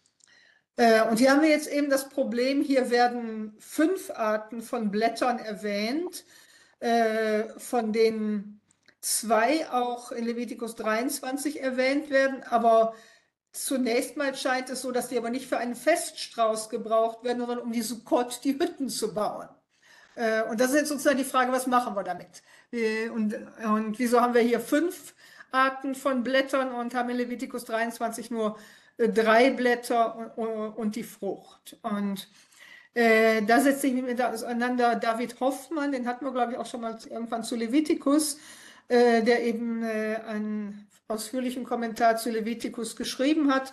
[SPEAKER 1] Und hier haben wir jetzt eben das Problem, hier werden 5 Arten von Blättern erwähnt, von denen 2 auch in Levitikus 23 erwähnt werden, aber zunächst mal scheint es so, dass die aber nicht für einen Feststrauß gebraucht werden, sondern um die Sukkot, die Hütten zu bauen. Und das ist jetzt sozusagen die Frage, was machen wir damit? Und wieso haben wir hier 5 Arten von Blättern und haben in Levitikus 23 nur 3 Blätter und die Frucht? Und da setzt sich mit auseinander David Hoffmann, den hatten wir, glaube ich, auch schon mal irgendwann zu Levitikus, der eben einen ausführlichen Kommentar zu Levitikus geschrieben hat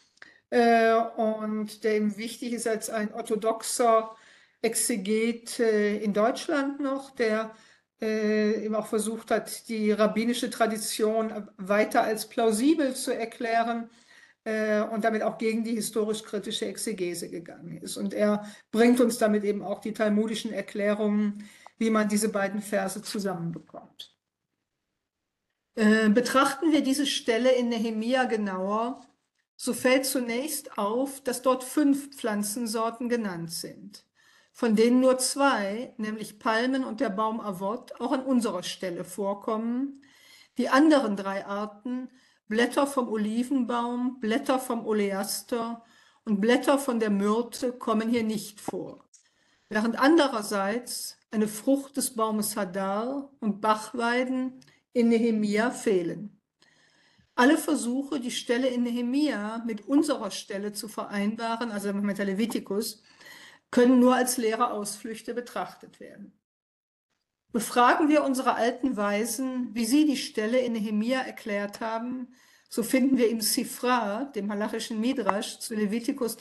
[SPEAKER 1] und der eben wichtig ist als ein orthodoxer Exeget in Deutschland noch, der eben auch versucht hat, die rabbinische Tradition weiter als plausibel zu erklären und damit auch gegen die historisch-kritische Exegese gegangen ist. Und er bringt uns damit eben auch die talmudischen Erklärungen, wie man diese beiden Verse zusammenbekommt. Betrachten wir diese Stelle in Nehemia genauer, so fällt zunächst auf, dass dort 5 Pflanzensorten genannt sind, von denen nur 2, nämlich Palmen und der Baum Avot, auch an unserer Stelle vorkommen. Die anderen 3 Arten, Blätter vom Olivenbaum, Blätter vom Oleaster und Blätter von der Myrte, kommen hier nicht vor, während andererseits eine Frucht des Baumes Hadar und Bachweiden in Nehemia fehlen. Alle Versuche, die Stelle in Nehemia mit unserer Stelle zu vereinbaren, also mit der Levitikus, können nur als leere Ausflüchte betrachtet werden. Befragen wir unsere alten Weisen, wie sie die Stelle in Nehemia erklärt haben, so finden wir im Sifra, dem halachischen Midrash, zu Levitikus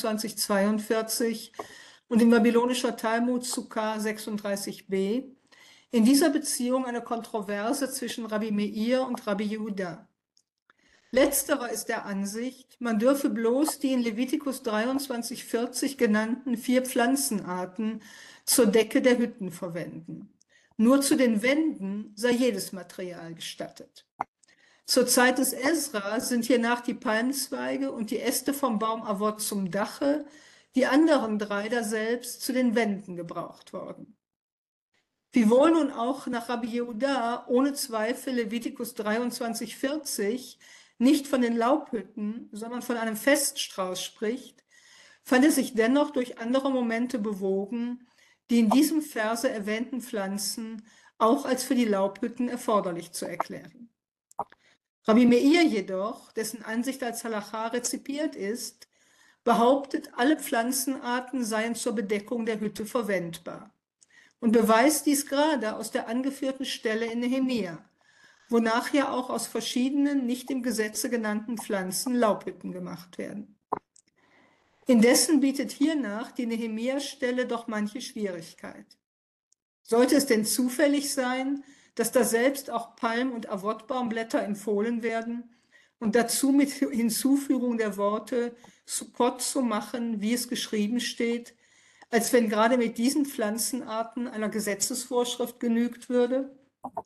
[SPEAKER 1] 23,42 und im babylonischen Talmud Sukkah 36b, in dieser Beziehung eine Kontroverse zwischen Rabbi Meir und Rabbi Yehuda. Letzterer ist der Ansicht, man dürfe bloß die in Levitikus 23,40 genannten 4 Pflanzenarten zur Decke der Hütten verwenden. Nur zu den Wänden sei jedes Material gestattet. Zur Zeit des Esra sind hiernach die Palmzweige und die Äste vom Baum Avot zum Dache, die anderen 3 daselbst zu den Wänden gebraucht worden. Wiewohl nun auch nach Rabbi Yehuda ohne Zweifel Levitikus 23,40 nicht von den Laubhütten, sondern von einem Feststrauß spricht, fand er sich dennoch durch andere Momente bewogen, die in diesem Verse erwähnten Pflanzen auch als für die Laubhütten erforderlich zu erklären. Rabbi Meir jedoch, dessen Ansicht als Halacha rezipiert ist, behauptet, alle Pflanzenarten seien zur Bedeckung der Hütte verwendbar und beweist dies gerade aus der angeführten Stelle in Nehemia, wonach ja auch aus verschiedenen nicht im Gesetze genannten Pflanzen Laubhütten gemacht werden. Indessen bietet hiernach die Nehemia-Stelle doch manche Schwierigkeit. Sollte es denn zufällig sein, dass da selbst auch Palm- und Avotbaumblätter empfohlen werden und dazu mit Hinzufügung der Worte Sukkot zu machen, wie es geschrieben steht, als wenn gerade mit diesen Pflanzenarten einer Gesetzesvorschrift genügt würde?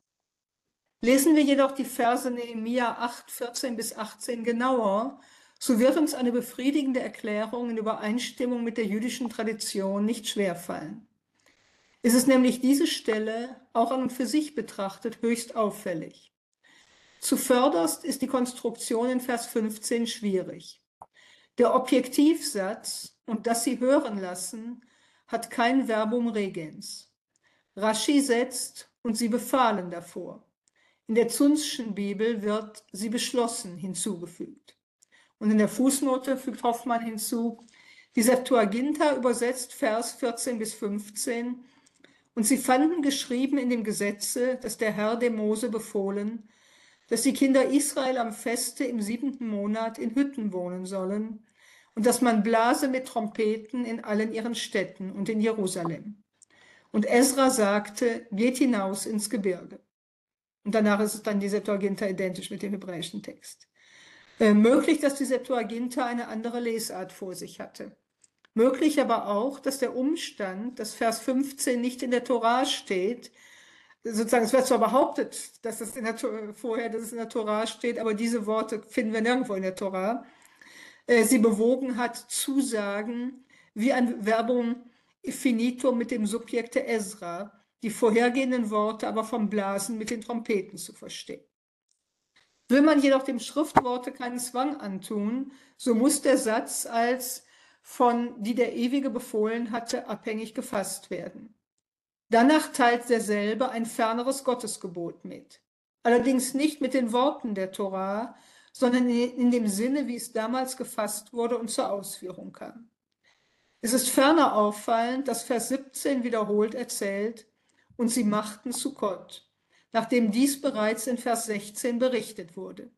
[SPEAKER 1] Lesen wir jedoch die Verse Nehemia 8, 14 bis 18 genauer, so wird uns eine befriedigende Erklärung in Übereinstimmung mit der jüdischen Tradition nicht schwerfallen. Es ist nämlich diese Stelle, auch an und für sich betrachtet, höchst auffällig. Zuvörderst ist die Konstruktion in Vers 15 schwierig. Der Objektivsatz, und das sie hören lassen, hat kein Verbum regens. Rashi setzt, und sie befahlen davor. In der Zunzschen Bibel wird sie beschlossen hinzugefügt. Und in der Fußnote fügt Hoffmann hinzu, die Septuaginta übersetzt Vers 14 bis 15, und sie fanden geschrieben in dem Gesetze, dass der Herr dem Mose befohlen, dass die Kinder Israel am Feste im 7. Monat in Hütten wohnen sollen und dass man blase mit Trompeten in allen ihren Städten und in Jerusalem. Und Esra sagte, geht hinaus ins Gebirge. Und danach ist es dann die Septuaginta identisch mit dem hebräischen Text. Möglich, dass die Septuaginta eine andere Lesart vor sich hatte. Möglich aber auch, dass der Umstand, dass Vers 15 nicht in der Torah steht, sozusagen, es wird zwar behauptet, dass es vorher, dass es in der Torah steht, aber diese Worte finden wir nirgendwo in der Torah, sie bewogen hat, Zusagen wie ein Verbum infinitum mit dem Subjekte Esra, die vorhergehenden Worte aber vom Blasen mit den Trompeten zu verstehen. Will man jedoch dem Schriftworte keinen Zwang antun, so muss der Satz als von die der Ewige befohlen hatte, abhängig gefasst werden. Danach teilt derselbe ein ferneres Gottesgebot mit. Allerdings nicht mit den Worten der Torah, sondern in dem Sinne, wie es damals gefasst wurde und zur Ausführung kam. Es ist ferner auffallend, dass Vers 17 wiederholt erzählt, und sie machten Sukkot, nachdem dies bereits in Vers 16 berichtet wurde.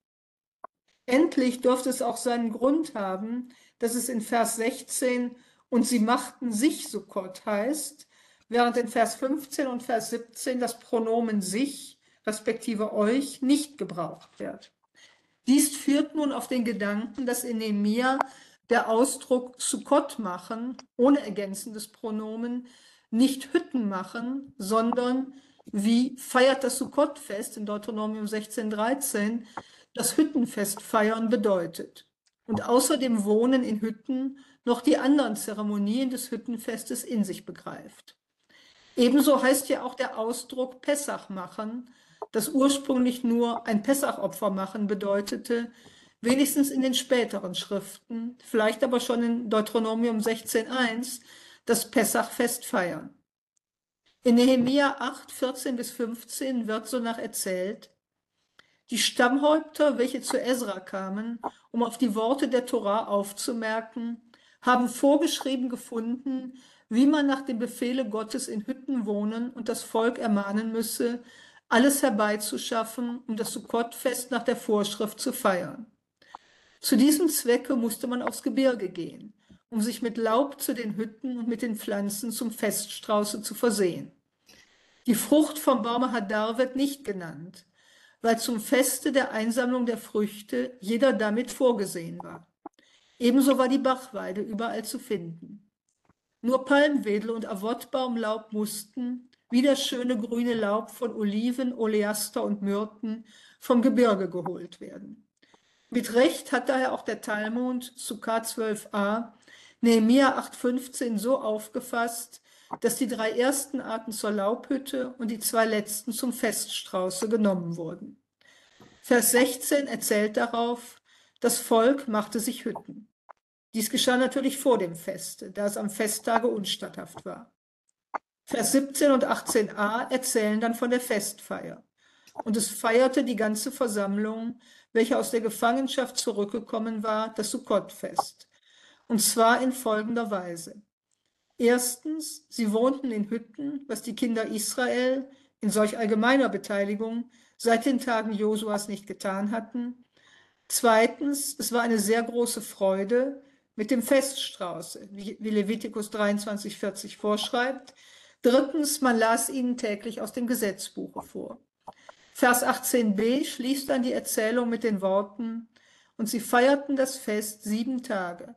[SPEAKER 1] Endlich dürfte es auch seinen Grund haben, dass es in Vers 16 und sie machten sich Sukkot heißt, während in Vers 15 und Vers 17 das Pronomen sich, respektive euch, nicht gebraucht wird. Dies führt nun auf den Gedanken, dass in Nehemia der Ausdruck Sukkot machen, ohne ergänzendes Pronomen, nicht Hütten machen, sondern wie feiert das Sukkot-Fest in Deuteronomium 16,13, das Hüttenfest feiern bedeutet. Und außerdem Wohnen in Hütten noch die anderen Zeremonien des Hüttenfestes in sich begreift. Ebenso heißt ja auch der Ausdruck Pessach machen, das ursprünglich nur ein Pessachopfer machen bedeutete, wenigstens in den späteren Schriften, vielleicht aber schon in Deuteronomium 16,1, das Pessachfest feiern. In Nehemia 8, 14 bis 15 wird sonach erzählt, die Stammhäupter, welche zu Esra kamen, um auf die Worte der Torah aufzumerken, haben vorgeschrieben gefunden, wie man nach dem Befehle Gottes in Hütten wohnen und das Volk ermahnen müsse, alles herbeizuschaffen, um das Sukkot-Fest nach der Vorschrift zu feiern. Zu diesem Zwecke musste man aufs Gebirge gehen, um sich mit Laub zu den Hütten und mit den Pflanzen zum Feststrauße zu versehen. Die Frucht vom Baume Hadar wird nicht genannt, weil zum Feste der Einsammlung der Früchte jeder damit vorgesehen war. Ebenso war die Bachweide überall zu finden. Nur Palmwedel und Avottbaumlaub mussten, wie das schöne grüne Laub von Oliven, Oleaster und Myrten, vom Gebirge geholt werden. Mit Recht hat daher auch der Talmud zu K12a Nehemia 8,15 so aufgefasst, dass die 3 ersten Arten zur Laubhütte und die 2 letzten zum Feststrauße genommen wurden. Vers 16 erzählt darauf, das Volk machte sich Hütten. Dies geschah natürlich vor dem Feste, da es am Festtage unstatthaft war. Vers 17 und 18a erzählen dann von der Festfeier. Und es feierte die ganze Versammlung, welche aus der Gefangenschaft zurückgekommen war, das Sukkot-Fest. Und zwar in folgender Weise. Erstens, sie wohnten in Hütten, was die Kinder Israel in solch allgemeiner Beteiligung seit den Tagen Josuas nicht getan hatten. Zweitens, es war eine sehr große Freude mit dem Feststrauße, wie Levitikus 23,40 vorschreibt. Drittens, man las ihnen täglich aus dem Gesetzbuche vor. Vers 18b schließt dann die Erzählung mit den Worten, und sie feierten das Fest 7 Tage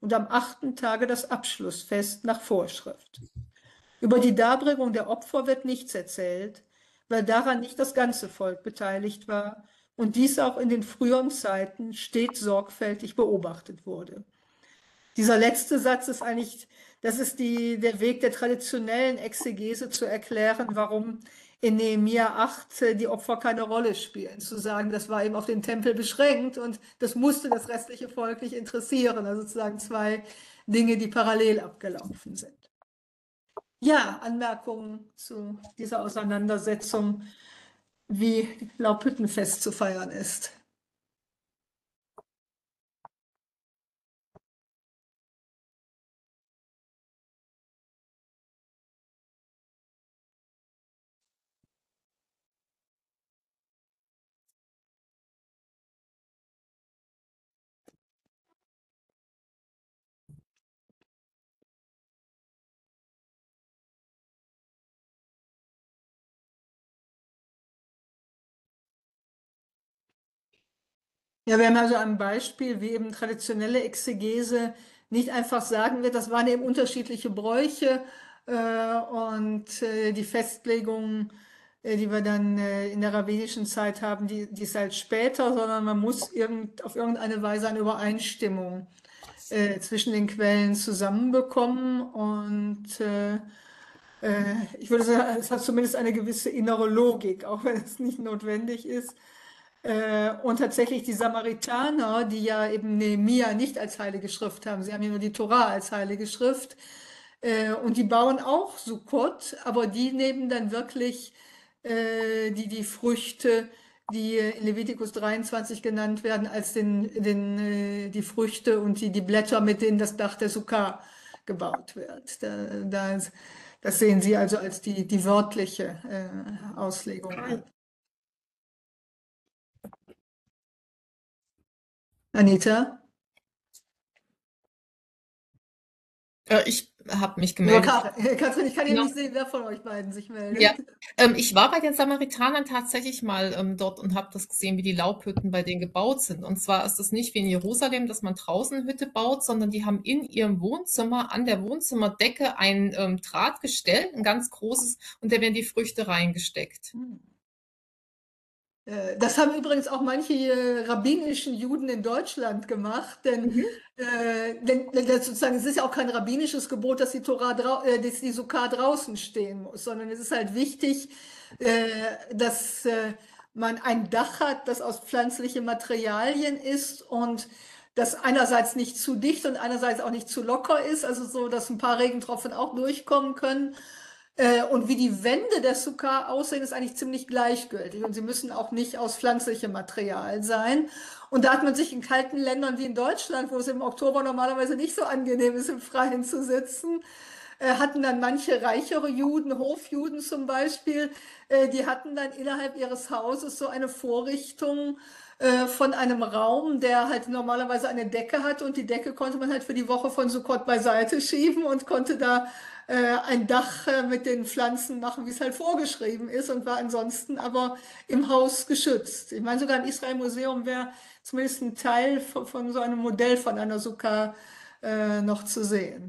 [SPEAKER 1] und am 8. Tage das Abschlussfest nach Vorschrift. Über die Darbringung der Opfer wird nichts erzählt, weil daran nicht das ganze Volk beteiligt war und dies auch in den früheren Zeiten stets sorgfältig beobachtet wurde. Dieser letzte Satz ist eigentlich, das ist der Weg der traditionellen Exegese zu erklären, warum in Nehemia 8 die Opfer keine Rolle spielen. Zu sagen, das war eben auf den Tempel beschränkt und das musste das restliche Volk nicht interessieren. Also sozusagen zwei Dinge, die parallel abgelaufen sind. Ja, Anmerkungen zu dieser Auseinandersetzung, wie Laubhüttenfest zu feiern ist. Ja, wir haben also ein Beispiel, wie eben traditionelle Exegese nicht einfach sagen wird, das waren eben unterschiedliche Bräuche und die Festlegungen, die wir dann in der rabbinischen Zeit haben, die ist halt später, sondern man muss auf irgendeine Weise eine Übereinstimmung zwischen den Quellen zusammenbekommen und ich würde sagen, es hat zumindest eine gewisse innere Logik, auch wenn es nicht notwendig ist. Und tatsächlich die Samaritaner, die ja eben Nehemia nicht als Heilige Schrift haben, sie haben ja nur die Tora als Heilige Schrift, und die bauen auch Sukkot, aber die nehmen dann wirklich die Früchte, die in Levitikus 23 genannt werden, als die Früchte und die Blätter, mit denen das Dach der Sukkah gebaut wird. Das sehen Sie also als die wörtliche Auslegung an. Anita?
[SPEAKER 7] Ich habe mich
[SPEAKER 1] Nur
[SPEAKER 7] gemeldet.
[SPEAKER 1] Katrin, ich kann eben
[SPEAKER 7] Genau.
[SPEAKER 1] nicht sehen, wer von euch beiden sich meldet.
[SPEAKER 7] Ja, ich war bei den Samaritanern tatsächlich mal dort und habe das gesehen, wie die Laubhütten bei denen gebaut sind. Und zwar ist es nicht wie in Jerusalem, dass man draußen eine Hütte baut, sondern die haben in ihrem Wohnzimmer an der Wohnzimmerdecke ein Drahtgestell, ein ganz großes, und da werden die Früchte reingesteckt.
[SPEAKER 1] Das haben übrigens auch manche rabbinischen Juden in Deutschland gemacht, denn das sozusagen, es ist ja auch kein rabbinisches Gebot, dass dass die Sukkah draußen stehen muss, sondern es ist halt wichtig, dass man ein Dach hat, das aus pflanzlichen Materialien ist und das einerseits nicht zu dicht und einerseits auch nicht zu locker ist, also so, dass ein paar Regentropfen auch durchkommen können. Und wie die Wände der Sukkah aussehen, ist eigentlich ziemlich gleichgültig. Und sie müssen auch nicht aus pflanzlichem Material sein. Und da hat man sich in kalten Ländern wie in Deutschland, wo es im Oktober normalerweise nicht so angenehm ist, im Freien zu sitzen, hatten dann manche reichere Juden, Hofjuden zum Beispiel, die hatten dann innerhalb ihres Hauses so eine Vorrichtung von einem Raum, der halt normalerweise eine Decke hat, und die Decke konnte man halt für die Woche von Sukkot beiseite schieben und konnte da ein Dach mit den Pflanzen machen, wie es halt vorgeschrieben ist, und war ansonsten aber im Haus geschützt. Ich meine, sogar im Israel-Museum wäre zumindest ein Teil von so einem Modell von einer Sukkah noch zu sehen.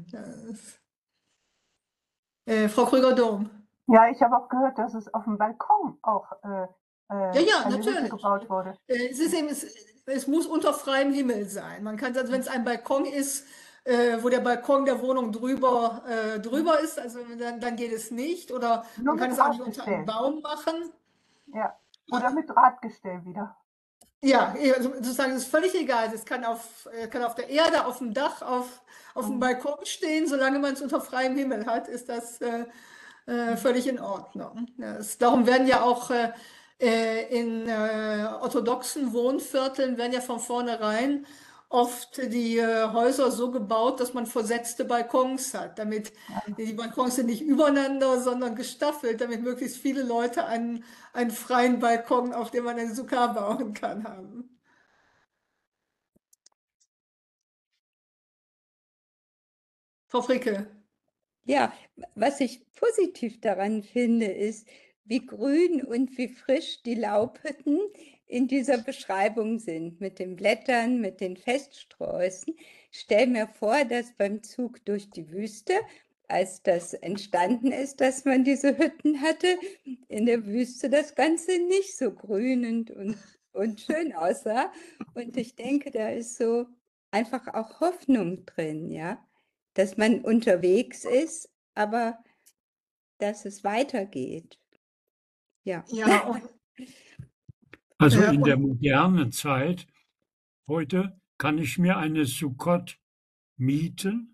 [SPEAKER 1] Frau Krüger-Dom.
[SPEAKER 5] Ja, ich habe auch gehört, dass es auf dem Balkon auch
[SPEAKER 1] Ja,
[SPEAKER 5] eine Hütte
[SPEAKER 1] natürlich.
[SPEAKER 5] gebaut wurde.
[SPEAKER 1] Es muss unter freiem Himmel sein. Man kann, also wenn es ein Balkon ist, wo der Balkon der Wohnung drüber ist, also dann geht es nicht. Oder
[SPEAKER 5] Nur
[SPEAKER 1] man kann
[SPEAKER 5] mit
[SPEAKER 1] es auch nicht unter einem
[SPEAKER 5] Drahtgestell.
[SPEAKER 1] Baum machen.
[SPEAKER 5] Ja, oder mit Drahtgestell wieder.
[SPEAKER 1] Ja, also sozusagen, es ist völlig egal. Es kann auf der Erde, auf dem Dach, auf dem Balkon stehen. Solange man es unter freiem Himmel hat, ist das völlig in Ordnung. Darum werden ja auch in orthodoxen Wohnvierteln werden ja von vornherein oft die Häuser so gebaut, dass man versetzte Balkons hat, damit die Balkons sind nicht übereinander, sondern gestaffelt, damit möglichst viele Leute einen freien Balkon, auf dem man eine Sukkah bauen kann, haben. Frau Fricke.
[SPEAKER 6] Ja, was ich positiv daran finde, ist, wie grün und wie frisch die Laubhütten in dieser Beschreibung sind, mit den Blättern, mit den Feststräußen. Ich stelle mir vor, dass beim Zug durch die Wüste, als das entstanden ist, dass man diese Hütten hatte, in der Wüste das Ganze nicht so grünend und schön aussah. Und ich denke, da ist so einfach auch Hoffnung drin, ja, dass man unterwegs ist, aber dass es weitergeht. Ja.
[SPEAKER 1] Ja, und,
[SPEAKER 2] Also
[SPEAKER 1] äh,
[SPEAKER 2] in der
[SPEAKER 1] und
[SPEAKER 2] modernen Zeit, heute, kann ich mir eine Sukkot mieten?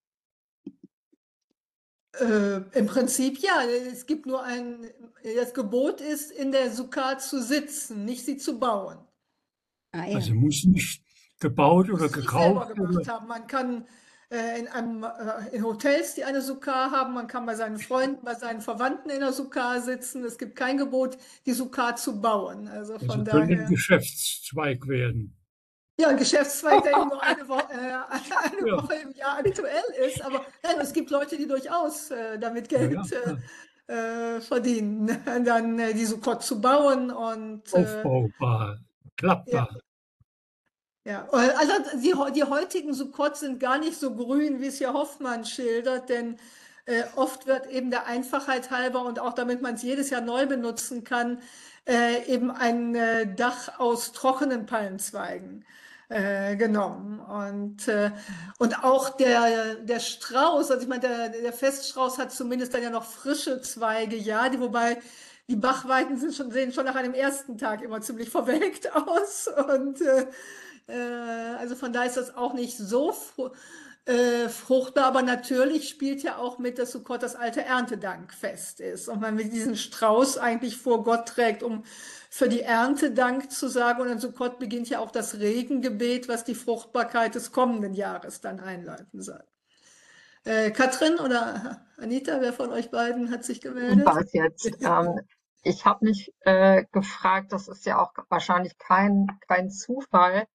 [SPEAKER 1] Im Prinzip ja, es gibt nur das Gebot ist, in der Sukkah zu sitzen, nicht sie zu bauen.
[SPEAKER 6] Ah ja.
[SPEAKER 2] Also muss nicht gebaut
[SPEAKER 1] Muss
[SPEAKER 2] oder
[SPEAKER 1] es nicht selber
[SPEAKER 2] gekauft
[SPEAKER 1] gemacht
[SPEAKER 2] oder
[SPEAKER 1] haben. Man kann in Hotels, die eine Sukkah haben, man kann bei seinen Freunden, bei seinen Verwandten in der Sukkah sitzen. Es gibt kein Gebot, die Sukkah zu bauen. Also
[SPEAKER 2] also
[SPEAKER 1] von
[SPEAKER 2] könnte ein
[SPEAKER 1] daher,
[SPEAKER 2] Geschäftszweig werden.
[SPEAKER 1] ja, ein Geschäftszweig, der eben nur eine
[SPEAKER 2] Ja,
[SPEAKER 1] Woche im Jahr aktuell ist. Aber nein, es gibt Leute, die durchaus damit
[SPEAKER 2] ja,
[SPEAKER 1] Geld
[SPEAKER 2] ja.
[SPEAKER 1] verdienen, dann die Sukkot zu bauen und
[SPEAKER 2] Aufbaubar,
[SPEAKER 1] ja.
[SPEAKER 2] klappbar.
[SPEAKER 1] Ja, also die heutigen Sukkot sind gar nicht so grün, wie es hier Hoffmann schildert, denn oft wird eben der Einfachheit halber und auch damit man es jedes Jahr neu benutzen kann, eben ein Dach aus trockenen Palmzweigen genommen. Und auch der Strauß, also ich meine, der Feststrauß hat zumindest dann ja noch frische Zweige, ja, wobei die Bachweiden sehen schon nach einem ersten Tag immer ziemlich verwelkt aus und also von daher ist das auch nicht so fruchtbar, aber natürlich spielt ja auch mit, dass Sukkot das alte Erntedankfest ist und man mit diesem Strauß eigentlich vor Gott trägt, um für die Ernte Dank zu sagen. Und in Sukkot beginnt ja auch das Regengebet, was die Fruchtbarkeit des kommenden Jahres dann einleiten soll. Katrin oder Anita, wer von euch beiden hat sich
[SPEAKER 4] Ich
[SPEAKER 1] gemeldet?
[SPEAKER 4] war es jetzt. Ich habe mich gefragt, das ist ja auch wahrscheinlich kein Zufall,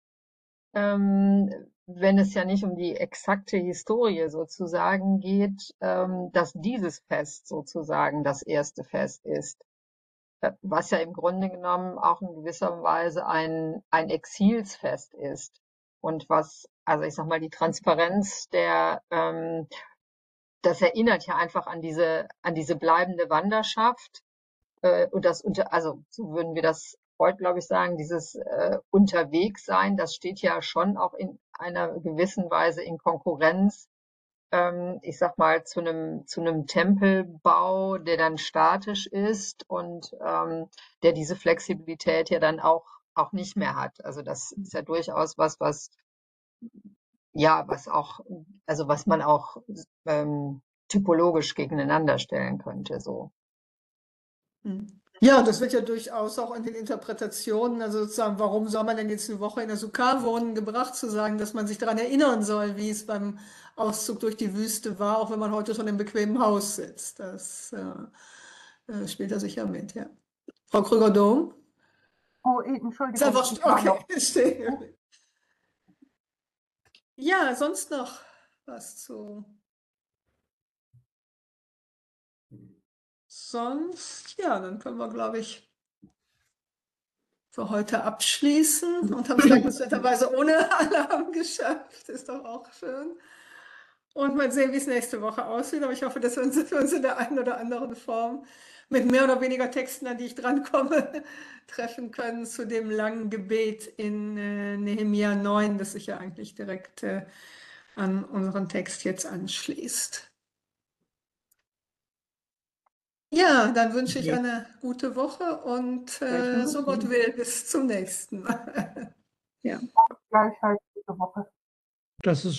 [SPEAKER 4] wenn es ja nicht um die exakte Historie sozusagen geht, dass dieses Fest sozusagen das erste Fest ist, was ja im Grunde genommen auch in gewisser Weise ein Exilsfest ist und was, also ich sag mal, die Transparenz das erinnert ja einfach an diese bleibende Wanderschaft. Und also so würden wir das heute, glaube ich, sagen, dieses Unterwegssein, das steht ja schon auch in einer gewissen Weise in Konkurrenz, ich sag mal, zu einem Tempelbau, der dann statisch ist und der diese Flexibilität ja dann auch nicht mehr hat. Also das ist ja durchaus was auch, also was man auch typologisch gegeneinander stellen könnte, so.
[SPEAKER 1] Ja, das wird ja durchaus auch in den Interpretationen, also sozusagen, warum soll man denn jetzt eine Woche in der Sukkah wohnen, gebracht zu sagen, dass man sich daran erinnern soll, wie es beim Auszug durch die Wüste war, auch wenn man heute schon im bequemen Haus sitzt. Das spielt da sicher mit, ja. Frau Krüger-Dohm?
[SPEAKER 5] Oh,
[SPEAKER 1] Ist
[SPEAKER 5] Entschuldigung,
[SPEAKER 1] einfach,
[SPEAKER 5] ich war noch.
[SPEAKER 1] okay, stehe. Ja, sonst noch was zu. Sonst, ja, dann können wir, glaube ich, für heute abschließen und haben es dankenswerterweise ohne Alarm geschafft. Ist doch auch schön. Und mal sehen, wie es nächste Woche aussieht. Aber ich hoffe, dass wir uns in der einen oder anderen Form mit mehr oder weniger Texten, an die ich drankomme, treffen können zu dem langen Gebet in Nehemia 9, das sich ja eigentlich direkt an unseren Text jetzt anschließt. Ja, dann wünsche ich eine gute Woche und so Gott will, bis zum nächsten Mal. Ja.
[SPEAKER 5] Gleichheit diese Woche.
[SPEAKER 3] Das ist